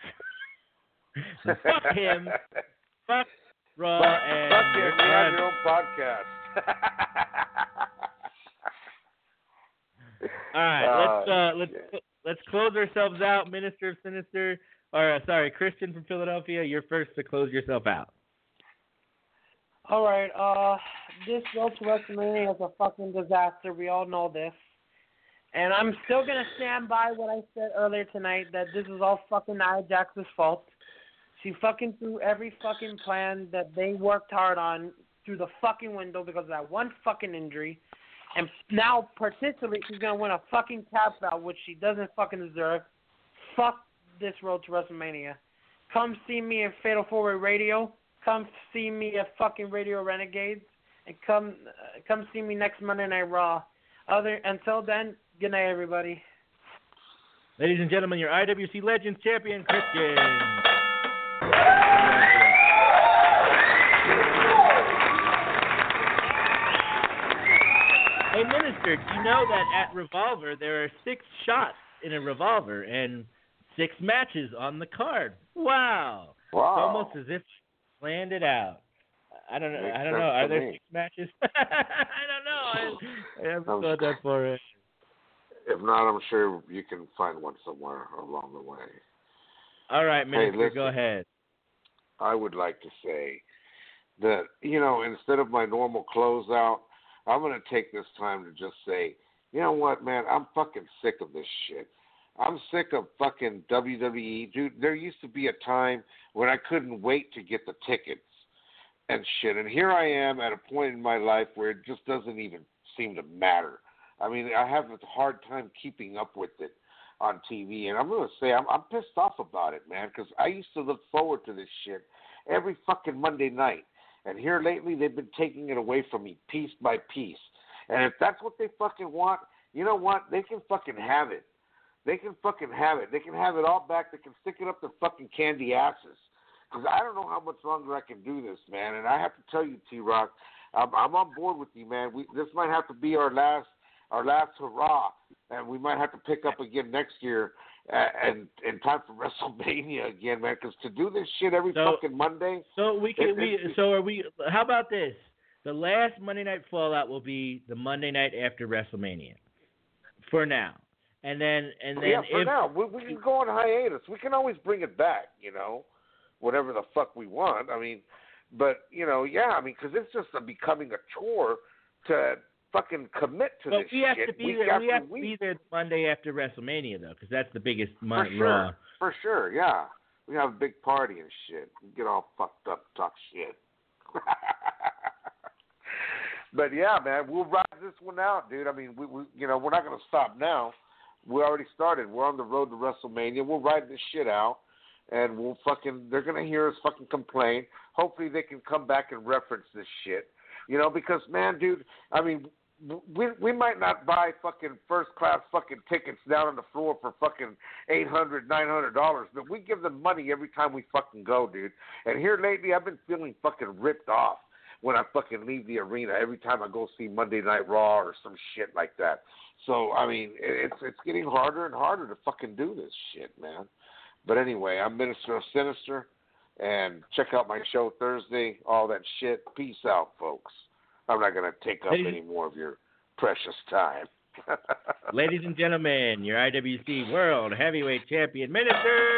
So fuck him. Fuck Raw Fuck, and fuck it. Rick You have Grimes. your own podcast. All right, Uh, let's uh, let's let's close ourselves out. Minister of Sinister, or uh, sorry, Christian from Philadelphia, you're first to close yourself out. All right, uh, this road to WrestleMania is a fucking disaster. We all know this. And I'm still going to stand by what I said earlier tonight, that this is all fucking Nia Jax's fault. She fucking threw every fucking plan that they worked hard on through the fucking window because of that one fucking injury. And now, particularly, she's going to win a fucking tap out, which she doesn't fucking deserve. Fuck this road to WrestleMania. Come see me at Fatal four Way Radio. Come see me at fucking Radio Renegades. And come uh, come see me next Monday Night Raw. Other Until then, good night, everybody. Ladies and gentlemen, your I W C Legends champion, Christian. Hey, Minister, do you know that at Revolver there are six shots in a revolver and six matches on the card? Wow. Wow. It's almost as if she planned it out. I don't know. Makes I don't sense know. Are to there me. six matches? I don't know. I, I haven't I'm thought that for it. If not, I'm sure you can find one somewhere along the way. All right, Minister, listen. go ahead. I would like to say that, you know, instead of my normal closeout, I'm going to take this time to just say, you know what, man, I'm fucking sick of this shit. I'm sick of fucking W W E. Dude, there used to be a time when I couldn't wait to get the tickets and shit. And here I am at a point in my life where it just doesn't even seem to matter. I mean, I have a hard time keeping up with it on T V. And I'm going to say I'm, I'm pissed off about it, man, because I used to look forward to this shit every fucking Monday night. And here lately, they've been taking it away from me piece by piece. And if that's what they fucking want, you know what? They can fucking have it. They can fucking have it. They can have it all back. They can stick it up their fucking candy asses. Because I don't know how much longer I can do this, man. And I have to tell you, T-Rock, I'm, I'm on board with you, man. We, this might have to be our last our last hurrah. And we might have to pick up again next year uh, and in time for WrestleMania again, man. Because to do this shit every So- fucking Monday. So we can It- we it- so are we? How about this? The last Monday Night Fallout will be the Monday night after WrestleMania, for now, and then and then yeah, for if now. We, we can go on hiatus. We can always bring it back, you know, whatever the fuck we want. I mean, but, you know, yeah, I mean, because it's just a, becoming a chore to fucking commit to but this we have shit to be week there. after We have to week. be there the Monday after WrestleMania though, because that's the biggest For Monday sure, Raw. for sure, yeah. We have a big party and shit. We get all fucked up, talk shit. But yeah, man, we'll ride this one out, dude. I mean, we, we you know, we're not gonna stop now. We already started. We're on the road to WrestleMania. We'll ride this shit out, and we'll fucking. They're gonna hear us fucking complain. Hopefully, they can come back and reference this shit. You know, because man, dude, I mean, we we might not buy fucking first class fucking tickets down on the floor for fucking eight hundred, nine hundred dollars, but we give them money every time we fucking go, dude. And here lately, I've been feeling fucking ripped off when I fucking leave the arena every time I go see Monday Night Raw or some shit like that. So I mean, it's it's getting harder and harder to fucking do this shit, man. But anyway, I'm Minister of Sinister. And check out my show Thursday, all that shit. Peace out, folks. I'm not going to take up Ladies- any more of your precious time. Ladies and gentlemen, your I W C World Heavyweight Champion, Minister.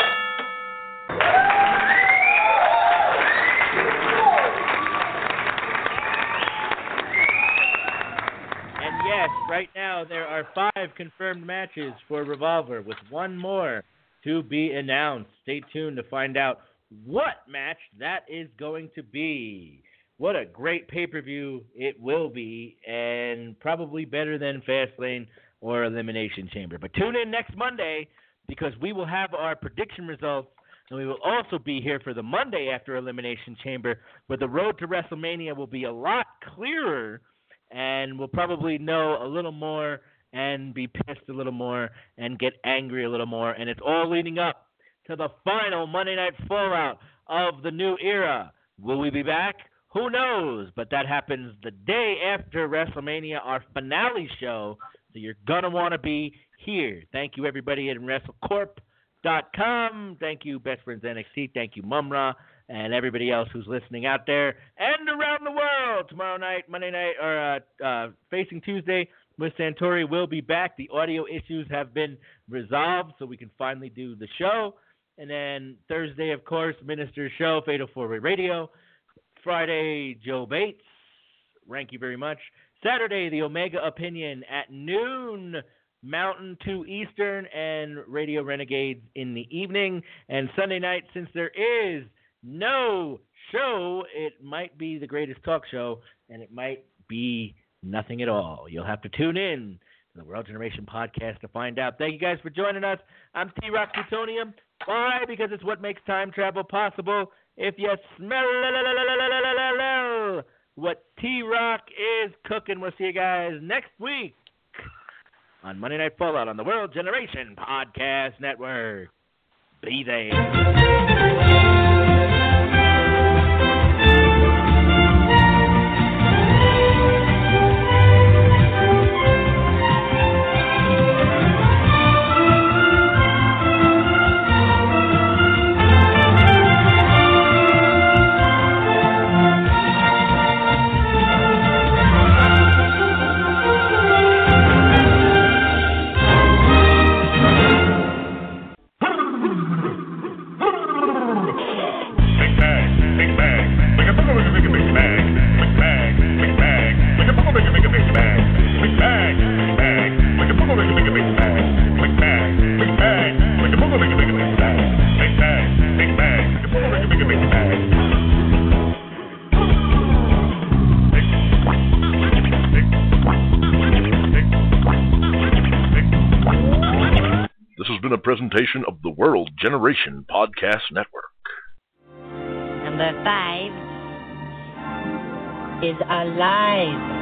And yes, right now there are five confirmed matches for Revolver, with one more to be announced. Stay tuned to find out what match that is going to be. What a great pay-per-view it will be, and probably better than Fastlane or Elimination Chamber. But tune in next Monday, because we will have our prediction results, and we will also be here for the Monday after Elimination Chamber, where the road to WrestleMania will be a lot clearer and we'll probably know a little more and be pissed a little more and get angry a little more. And it's all leading up to the final Monday Night Fallout of the new era. Will we be back? Who knows? But that happens the day after WrestleMania, our finale show. So you're going to want to be here. Thank you, everybody at Wrestle Corp dot com. Thank you, Best Friends N X T. Thank you, Mumra, and everybody else who's listening out there and around the world. Tomorrow night, Monday night, or uh, uh, Facing Tuesday with Santori will be back. The audio issues have been resolved, so we can finally do the show. And then Thursday, of course, Minister's Show, Fatal four-Way Radio. Friday, Joe Bates. Thank you very much. Saturday, the Omega Opinion at noon Mountain, two Eastern, and Radio Renegades in the evening. And Sunday night, since there is no show, it might be the greatest talk show, and it might be nothing at all. You'll have to tune in to the World Generation Podcast to find out. Thank you guys for joining us. I'm T-Rock Plutonium. Why? Because it's what makes time travel possible. If you smell what T-Rock is cooking, we'll see you guys next week on Monday Night Fallout on the World Generation Podcast Network. Be there. A presentation of the World Generation Podcast Network. Number five is alive.